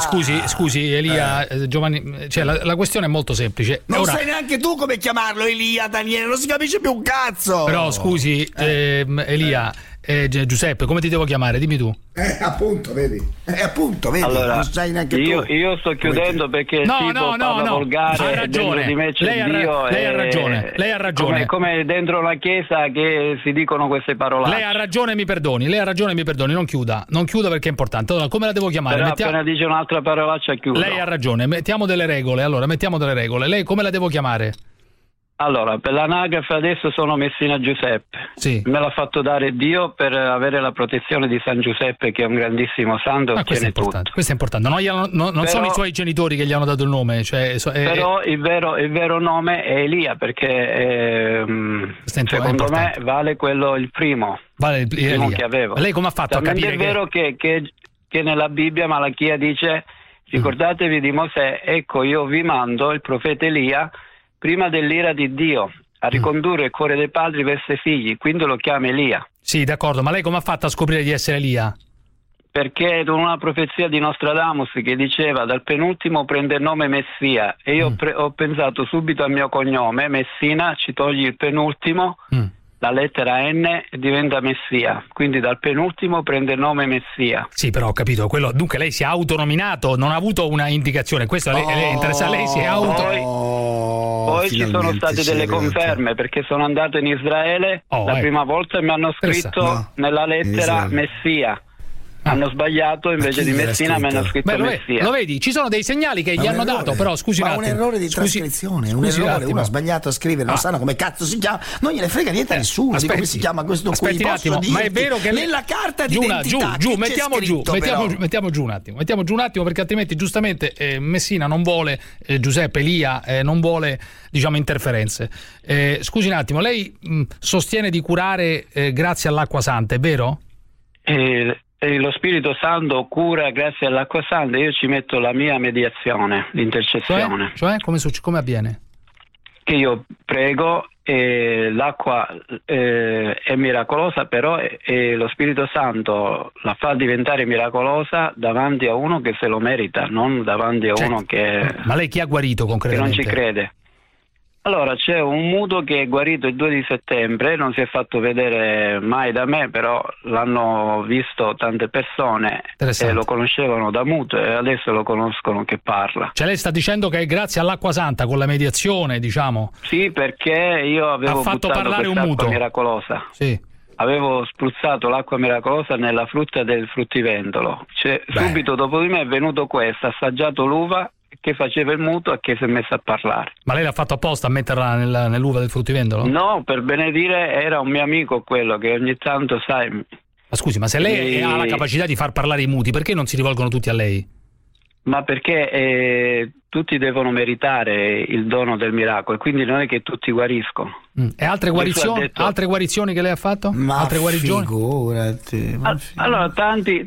scusi Elia, Giovanni, cioè la questione è molto semplice. Non sai neanche tu come chiamarlo, Elia, Daniele, non si capisce più un cazzo. Però scusi Elia, Giuseppe, come ti devo chiamare? Dimmi tu. Appunto, vedi. Allora, non sai neanche tu. Io sto chiudendo perché il tipo parla volgare. Ha ragione. Di me c'è Dio. Lei ha ragione. Come dentro la chiesa che si dicono queste parolacce. Lei ha ragione, mi perdoni, non chiuda perché è importante. Allora, come la devo chiamare? Però appena dice un'altra parolaccia chiudo. Lei ha ragione, mettiamo delle regole. Lei come la devo chiamare? Allora, per l'anagrafe adesso sono Messina Giuseppe. Sì. Me l'ha fatto dare Dio per avere la protezione di San Giuseppe, che è un grandissimo santo. Questo è importante. Questo è importante. Non sono i suoi genitori che gli hanno dato il nome. Però il vero nome è Elia, perché secondo me vale quello il primo. Vale il primo che avevo. Lei come ha fatto a capire? È vero che nella Bibbia Malachia dice: ricordatevi di Mosè, ecco io vi mando il profeta Elia prima dell'ira di Dio a ricondurre il cuore dei padri verso i figli, quindi lo chiama Elia. Sì, d'accordo, ma lei come ha fatto a scoprire di essere Elia? Perché è una profezia di Nostradamus che diceva dal penultimo prende il nome Messia, e io ho pensato subito al mio cognome, Messina, ci togli il penultimo, la lettera N e diventa Messia, quindi dal penultimo prende il nome Messia. Sì, però ho capito, dunque lei si è autonominato, non ha avuto una indicazione, questo lei interessa, lei si è Poi ci sono state delle conferme, perché sono andato in Israele la prima volta e mi hanno scritto nella lettera Messia. Hanno sbagliato, invece di Messina mi hanno scritto Messia. Lo vedi, ci sono dei segnali che gli hanno dato, però scusi un attimo. Ma un errore di trascrizione, un errore, uno ha sbagliato a scrivere, non sanno come cazzo si chiama, non gliene frega niente a nessuno di come si chiama questo qui. Un attimo, ma è vero che nella carta d'identità mettiamo giù un attimo, perché altrimenti giustamente Messina non vuole, Giuseppe Elia non vuole, diciamo, interferenze. Scusi un attimo, lei sostiene di curare grazie all'acqua santa, è vero? lo Spirito Santo cura grazie all'acqua santa, io ci metto la mia mediazione, l'intercessione. Cioè come avviene? Che io prego e l'acqua è miracolosa, però lo Spirito Santo la fa diventare miracolosa davanti a uno che se lo merita, non davanti a uno che... Ma lei chi ha guarito concretamente? Che non ci crede. Allora, c'è un muto che è guarito il 2 di settembre, non si è fatto vedere mai da me, però l'hanno visto tante persone e lo conoscevano da muto e adesso lo conoscono che parla. Cioè lei sta dicendo che è grazie all'acqua santa, con la mediazione, diciamo? Sì, perché io avevo fatto parlare un muto miracolosa. Sì. Avevo spruzzato l'acqua miracolosa nella frutta del fruttivendolo. Subito dopo di me è venuto questo, ha assaggiato l'uva che faceva il muto e che si è messo a parlare. Ma lei l'ha fatto apposta a metterla nell'uva del fruttivendolo? No, per benedire, era un mio amico quello che ogni tanto, sai... Ma scusi, ma se lei ha la capacità di far parlare i muti, perché non si rivolgono tutti a lei? Ma perché tutti devono meritare il dono del miracolo, e quindi non è che tutti guariscono. E altre guarizioni? Altre guarizioni che lei ha fatto? Ma altre guarigioni? Figurati. Allora, tanti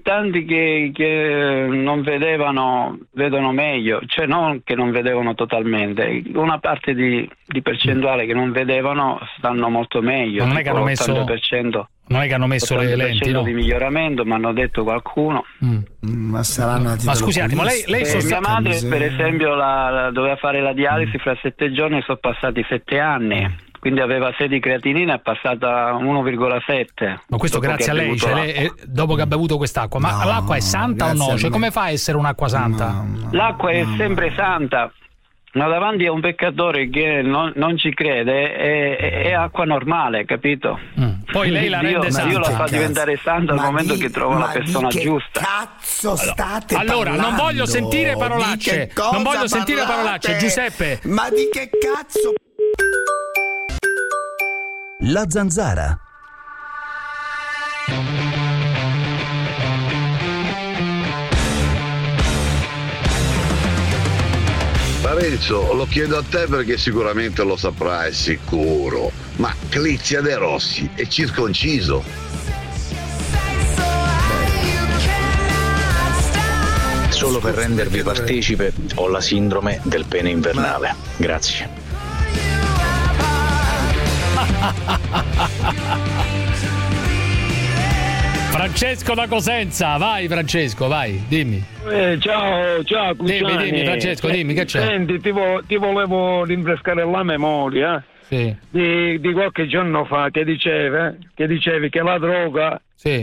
che non vedevano, vedono meglio, cioè non che non vedevano totalmente, una parte di percentuale che non vedevano stanno molto meglio. Non è che hanno messo... 80%. Non è che hanno messo le lenti, no? di miglioramento, mi hanno detto qualcuno. Ma saranno... Ma scusi, ma lei mia madre, per esempio, doveva fare la dialisi fra 7 giorni, sono passati 7 anni. Quindi aveva 6 di creatinina, è passata a 1,7. Ma questo grazie a lei, cioè lei dopo che ha bevuto quest'acqua. Ma l'acqua è santa o no? Cioè come fa a essere un'acqua santa? L'acqua è sempre santa. Ma davanti a un peccatore che non ci crede è acqua normale, capito? Poi lei la rende santa. Io la fa diventare santa al momento che trovo la persona giusta. Cazzo state allora parlando? Non voglio sentire parolacce. Non voglio sentire parolacce, Giuseppe. Ma di che cazzo? La Zanzara. Parenzo, lo chiedo a te perché sicuramente lo saprai, sicuro. Ma Clizia De Rossi è circonciso? Solo per rendervi partecipe ho la sindrome del pene invernale. Grazie. Francesco da Cosenza, vai Francesco, vai, dimmi. Ciao Cruciani. Dimmi Francesco, dimmi che c'è. Senti, ti volevo rinfrescare la memoria di qualche giorno fa che dicevi che la droga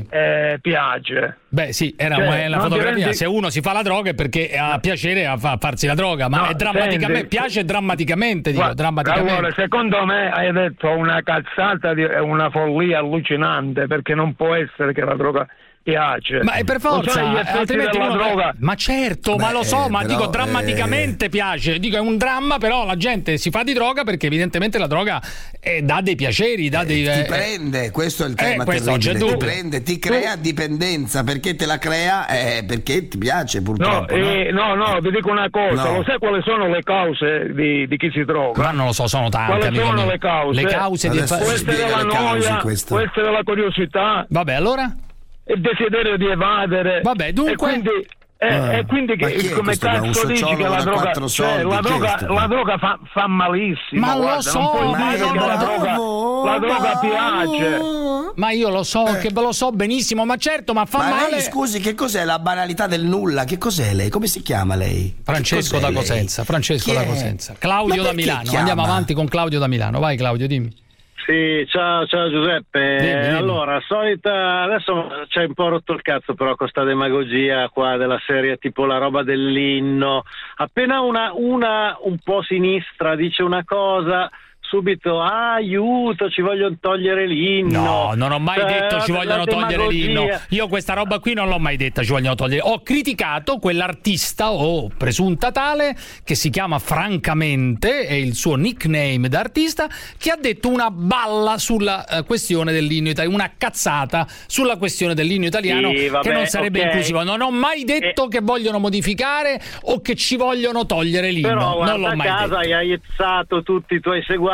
piace. Beh sì, era una fotografia. Se uno si fa la droga è perché ha piacere a farsi la droga, ma è drammaticamente, piace drammaticamente, dico, drammaticamente. Allora, secondo me hai detto una cazzata, una follia allucinante, perché non può essere che la droga piace. Ma è per forza, altrimenti uno... droga. Ma certo, ma lo so, ma dico drammaticamente piace. Dico è un dramma, però la gente si fa di droga perché evidentemente la droga dà dei piaceri, dà dei ti prende, questo è il tema terribile. Ti prende, ti crea dipendenza, perché te la crea perché ti piace purtroppo. No, vi dico una cosa, lo sai quali sono le cause di chi si droga? Ma non lo so, sono tante. Quali sono le cause? Le cause questa è la noia, questa è la curiosità. Vabbè, allora? Il desiderio di evadere. Vabbè, dunque e quindi come cazzo dici che la droga, la droga fa malissimo. Ma lo so, non puoi dire che la droga piace. Ma io lo so, che ve lo so benissimo, ma certo, ma fa male. Lei, scusi, che cos'è la banalità del nulla? Che cos'è lei? Come si chiama lei? Francesco da Cosenza. Francesco da Cosenza. Claudio da Milano. Andiamo avanti con Claudio da Milano. Vai Claudio, dimmi. Sì, ciao Giuseppe. Dimmi. Allora, solita, adesso c'è un po' rotto il cazzo però con sta demagogia qua della serie, tipo la roba dell'inno. Appena una un po' sinistra dice una cosa, subito aiuto, ci vogliono togliere l'inno. No, non ho mai detto ci vogliono togliere l'inno. Io questa roba qui non l'ho mai detta ci vogliono togliere. Ho criticato quell'artista o presunta tale che si chiama Francamente, è il suo nickname d'artista, che ha detto una balla sulla questione dell'inno italiano, una cazzata sulla questione dell'inno italiano, che non sarebbe inclusivo. Non ho mai detto che vogliono modificare o che ci vogliono togliere l'inno. Però non l'ho mai detto. Però a casa hai aizzato tutti i tuoi seguaci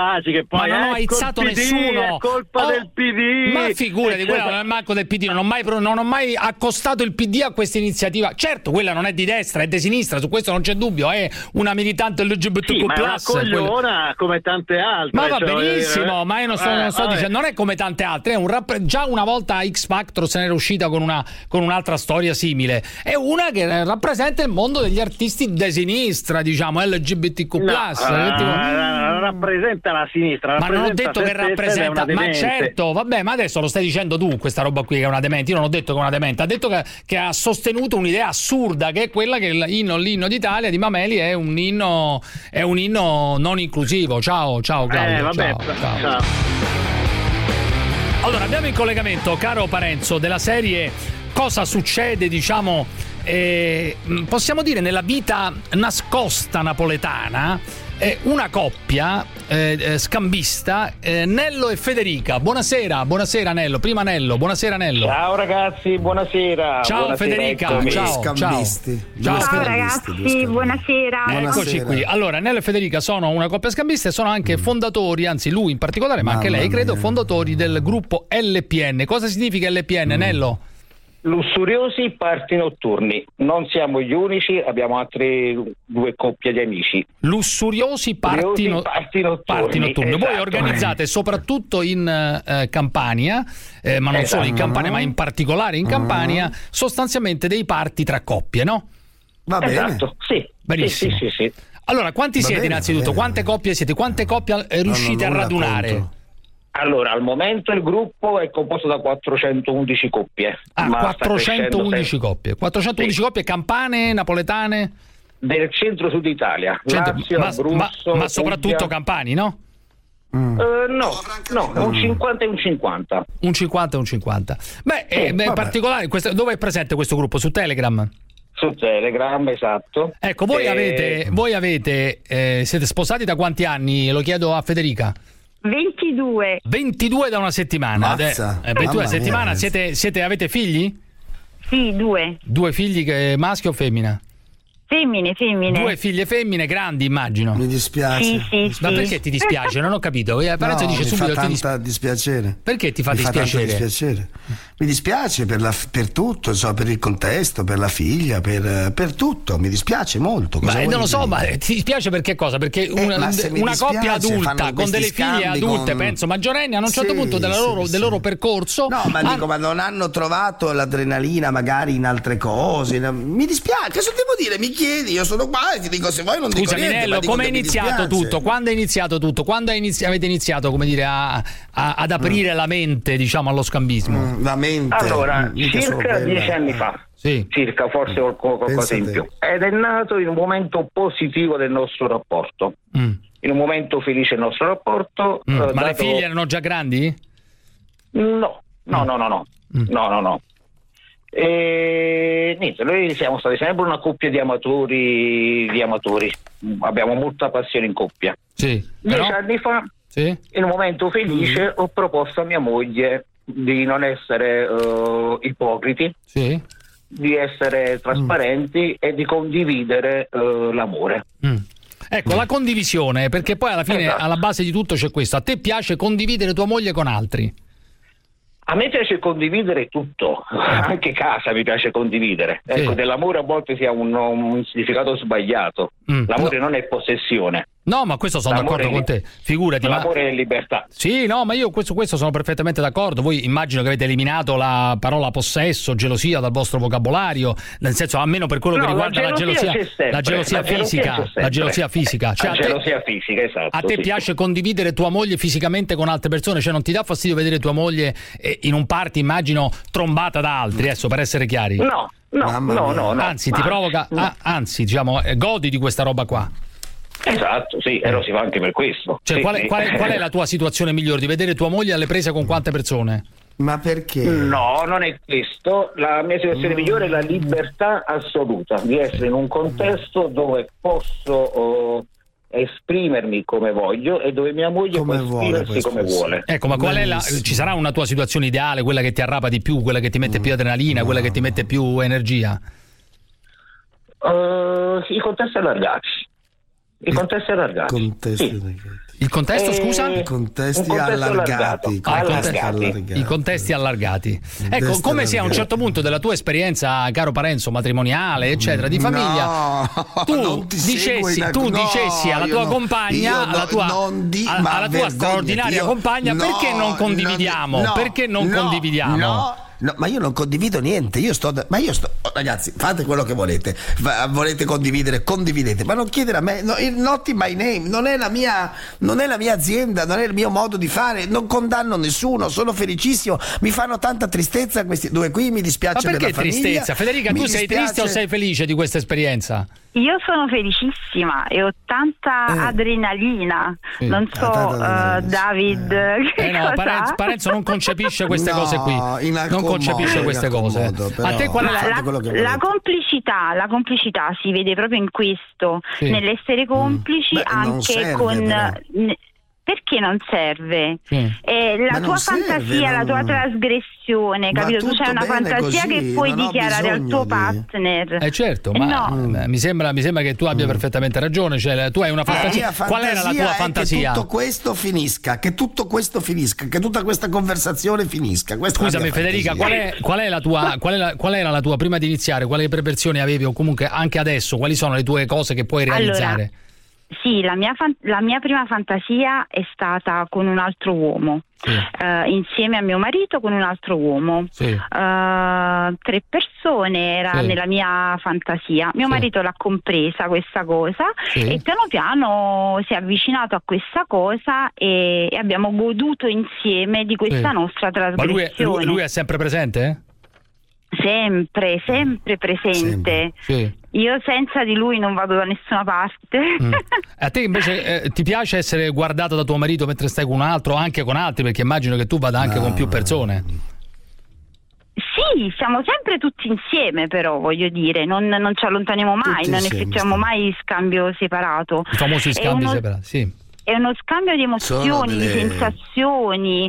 Blasi, che poi non ho aizzato nessuno. È colpa del PD. Ma figurati, quella non è manco del PD, non ho mai accostato il PD a questa iniziativa. Certo, quella non è di destra, è di sinistra, su questo non c'è dubbio, è una militante LGBTQ+. Ma è una cogliona come tante altre. Ma va benissimo, ma io non sto dicendo, non è come tante altre, è già una volta X Factor se n'era uscita con un'altra storia simile. È una che rappresenta il mondo degli artisti di sinistra, diciamo, LGBTQ+. Non rappresenta la sinistra, ma non ho detto che rappresenta, ma certo, vabbè, ma adesso lo stai dicendo tu questa roba qui che è una demente. Io non ho detto che è una demente, ha detto che ha sostenuto un'idea assurda, che è quella che l'inno d'Italia di Mameli è un inno non inclusivo. Ciao Claudio. Vabbè, ciao. Allora, abbiamo in collegamento caro Parenzo della serie Cosa succede, diciamo, possiamo dire nella vita nascosta napoletana, una coppia scambista, Nello e Federica. Buonasera Nello. Prima Nello, buonasera Nello. Ciao ragazzi, buonasera. Ciao Federica, ciao ragazzi, buonasera. Eccoci qui. Allora, Nello e Federica sono una coppia scambista e sono anche fondatori, anzi lui in particolare, ma anche lei, credo, fondatori del gruppo LPN. Cosa significa LPN, Nello? Lussuriosi party notturni. Non siamo gli unici, abbiamo altre 2 coppie di amici. Lussuriosi party notturni. Esatto. Voi organizzate soprattutto in Campania, ma non solo in Campania, ma in particolare in Campania, sostanzialmente dei party tra coppie, no? Va bene. Esatto, sì. Benissimo. Sì. Allora, quanti siete innanzitutto? Quante coppie siete? Quante coppie riuscite a radunare? Allora, al momento il gruppo è composto da 411 coppie. 411 coppie. 411 coppie campane, napoletane? Del centro-sud Italia. Lazio, Abruzzo, ma soprattutto campani, no? No, un 50 e un 50. Un 50 e un 50. In particolare, dove è presente questo gruppo? Su Telegram? Su Telegram, esatto. Ecco, voi avete siete sposati da quanti anni? Lo chiedo a Federica. 22 da una settimana. 22 settimana. Avete figli? Sì, 2. 2 figli, maschio o femmina? Femmine. 2 figlie femmine grandi, immagino. Mi dispiace. Sì. Ma perché ti dispiace? Non ho capito. Parenzo dice subito mi fa dispiacere. Perché ti fa dispiacere? Mi dispiace per tutto, insomma, per il contesto, per la figlia, per tutto. Mi dispiace molto. Non lo so, ma ti dispiace per che cosa? Perché una coppia adulta con delle figlie adulte, penso maggiorenni, a un certo punto del loro percorso. No, ma dico, ma non hanno trovato l'adrenalina magari in altre cose. Mi dispiace, cosa devo dire? Mi chiedi, io sono qua e ti dico, se vuoi non dico niente. Scusami Nello, come è iniziato tutto? Quando è iniziato tutto? Quando avete iniziato, come dire, ad aprire la mente, diciamo, allo scambismo? La mente. Allora, circa 10 anni fa. Sì. Circa, forse qualcosa in più. Ed è nato in un momento positivo del nostro rapporto. In un momento felice del nostro rapporto. Ma le figlie erano già grandi? No. E niente, noi siamo stati sempre una coppia di amatori. Abbiamo molta passione in coppia. Sì. 10 anni fa, in un momento felice, ho proposto a mia moglie di non essere ipocriti, di essere trasparenti e di condividere l'amore. Ecco, la condivisione, perché poi alla fine, alla base di tutto c'è questo. A te piace condividere tua moglie con altri? A me piace condividere tutto, anche casa mi piace condividere. Ecco, dell'amore a volte si ha un significato sbagliato. L'amore non è possessione. No, ma questo sono d'accordo con te. Figurati. L'amore è libertà. Sì, no, ma io questo sono perfettamente d'accordo. Voi immagino che avete eliminato la parola possesso, gelosia dal vostro vocabolario, nel senso, almeno per quello che riguarda la gelosia fisica. La gelosia fisica. Cioè, la gelosia fisica, esatto. A te piace condividere tua moglie fisicamente con altre persone? Cioè, non ti dà fastidio vedere tua moglie in un party, immagino, trombata da altri, adesso, per essere chiari? No. Anzi, ti provoca, diciamo, godi di questa roba qua. Esatto, sì, e lo si fa anche per questo. Cioè, qual è la tua situazione migliore? Di vedere tua moglie alle prese con quante persone? Ma perché? No, non è questo. La mia situazione migliore è la libertà assoluta di essere in un contesto dove posso esprimermi come voglio e dove mia moglie può esprimersi come vuole. Ecco, ma ci sarà una tua situazione ideale, quella che ti arrapa di più, quella che ti mette più adrenalina, quella che ti mette più energia? I contesti allargati. Il contesto, scusa? I contesti allargati. I contesti allargati. Ecco, come sia a un certo punto della tua esperienza, caro Parenzo, matrimoniale, eccetera, di famiglia, tu dicessi alla tua compagna, alla tua straordinaria compagna, perché non condividiamo? Perché non condividiamo? No, ma io non condivido niente. Ragazzi, fate quello che volete. Volete condividere, condividete, ma non chiedere a me. Not in my name, non è la mia azienda, non è il mio modo di fare. Non condanno nessuno, sono felicissimo. Mi fanno tanta tristezza questi due qui. Mi dispiace per la famiglia. Ma perché tristezza? Federica, tu sei triste o sei felice di questa esperienza? Io sono felicissima e ho tanta adrenalina. Non so, David. Parenzo non concepisce queste cose qui. Non concepisce queste cose. A te qual è la complicità? La complicità si vede proprio in questo, nell'essere complici anche con. Perché non serve? La tua fantasia, la tua trasgressione, capito? Tu c'hai una fantasia così, che puoi dichiarare al tuo partner. Certo, ma mi sembra che tu abbia perfettamente ragione. Cioè, tu hai una fantasia. Qual era la tua fantasia? Che tutto questo finisca, che tutta questa conversazione finisca. Scusami, Federica, qual era la tua prima di iniziare? Quali perversioni avevi, o comunque anche adesso? Quali sono le tue cose che puoi realizzare? Allora, sì, la mia prima fantasia è stata con un altro uomo, insieme a mio marito con un altro uomo. 3 persone era nella mia fantasia. Mio marito l'ha compresa questa cosa e piano piano si è avvicinato a questa cosa e abbiamo goduto insieme di questa nostra trasgressione. Ma lui è sempre presente? Sempre presente. Io senza di lui non vado da nessuna parte. A te invece ti piace essere guardata da tuo marito mentre stai con un altro, anche con altri, perché immagino che tu vada anche con più persone. Sì, siamo sempre tutti insieme, però voglio dire, non ci allontaniamo mai, non effettuiamo mai scambio separato. I famosi scambi separati, sì. È uno scambio di emozioni, di sensazioni,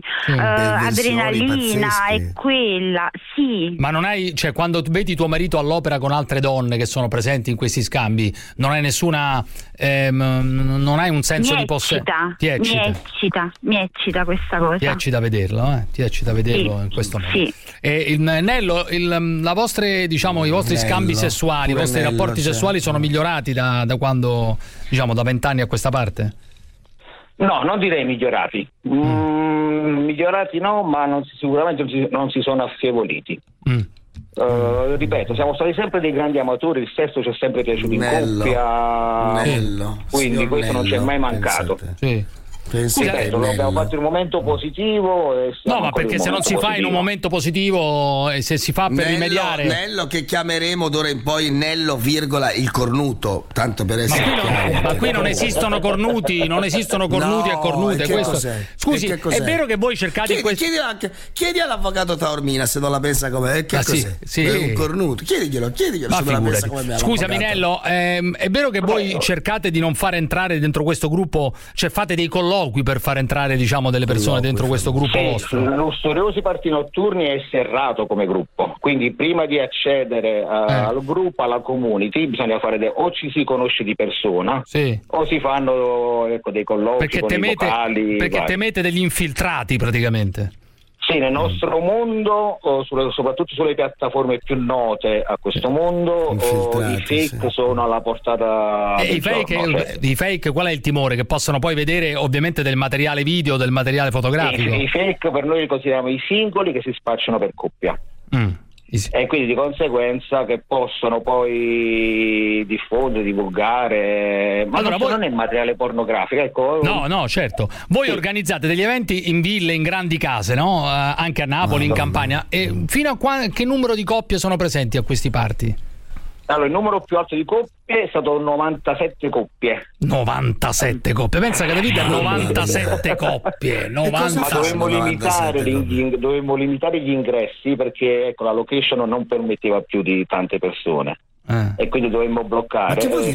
adrenalina, è quella, sì. Ma non hai, cioè, quando vedi tuo marito all'opera con altre donne che sono presenti in questi scambi, non hai nessuna, non hai un senso di possesso? Mi eccita questa cosa. Ti eccita vederlo, in questo modo. Sì. E Nello, i vostri scambi sessuali, i vostri rapporti sessuali sono migliorati da quando, diciamo, da 20 anni a questa parte? No, non direi migliorati. Migliorati no, ma sicuramente non si sono affievoliti. Ripeto, siamo stati sempre dei grandi amatori, il sesso ci è sempre piaciuto in coppia, quindi questo non ci è mai mancato. Ripeto, lo abbiamo fatto in un momento positivo. No, ma perché se non si fa in un momento positivo e se si fa per rimediare. Nello che chiameremo d'ora in poi Nello, il cornuto, tanto per essere. Ma qui non esistono cornuti, e cornute. Scusi, è vero che voi cercate chiedi all'avvocato Taormina se non la pensa come è. Un cornuto. Chiediglielo se non la pensa come me. Scusami Nello, è vero che voi cercate di non far entrare dentro questo gruppo, cioè fate dei colloqui per far entrare, diciamo, delle persone dentro questo gruppo vostro? Lo Studiosi Parti Notturni è serrato come gruppo, quindi prima di accedere al gruppo, alla community, bisogna fare o ci si conosce di persona o si fanno dei colloqui con i vocali. Perché temete degli infiltrati praticamente? Sì, nel nostro mondo, soprattutto sulle piattaforme più note a questo mondo, i fake sono alla portata i fake, qual è il timore? Che possano poi vedere ovviamente del materiale video, del materiale fotografico? I fake per noi li consideriamo i singoli che si spacciano per coppia. E quindi di conseguenza che possono poi diffondere, divulgare, ma allora non è materiale pornografico, ecco. No, certo. Voi organizzate degli eventi in ville, in grandi case, no? Anche a Napoli, in Campania. E fino a che numero di coppie sono presenti a questi party? Allora, il numero più alto di coppie è stato 97 coppie. 97 coppie, pensa che Davide ha 97 coppie. 90. Ma dovevamo limitare gli ingressi perché la location non permetteva più di tante persone. E quindi dovemmo bloccare. Ma che vuol dire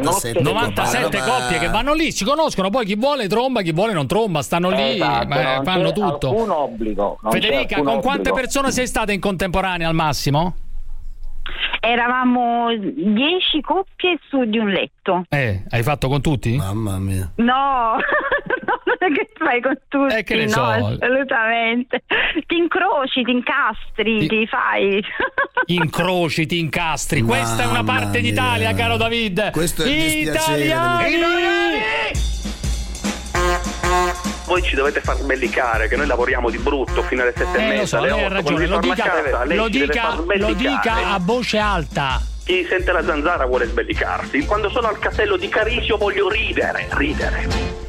97 coppie che vanno lì, si conoscono, poi chi vuole tromba, chi vuole non tromba, stanno lì, fanno tutto. Un obbligo. Federica, con quante persone sei stata in contemporanea al massimo? Eravamo 10 coppie su di un letto. Hai fatto con tutti? Mamma mia. No, che fai con tutti? Che ne so. Assolutamente. Ti incroci, ti incastri, ti fai. Incroci, ti incastri. Questa è una parte d'Italia, caro David. Questo è il Italiani! Voi ci dovete far sbellicare, che noi lavoriamo di brutto fino alle 7:30. Lo so, lei ha ragione, lo dica a voce alta. Chi sente la zanzara vuole sbellicarsi. Quando sono al castello di Carisio voglio ridere.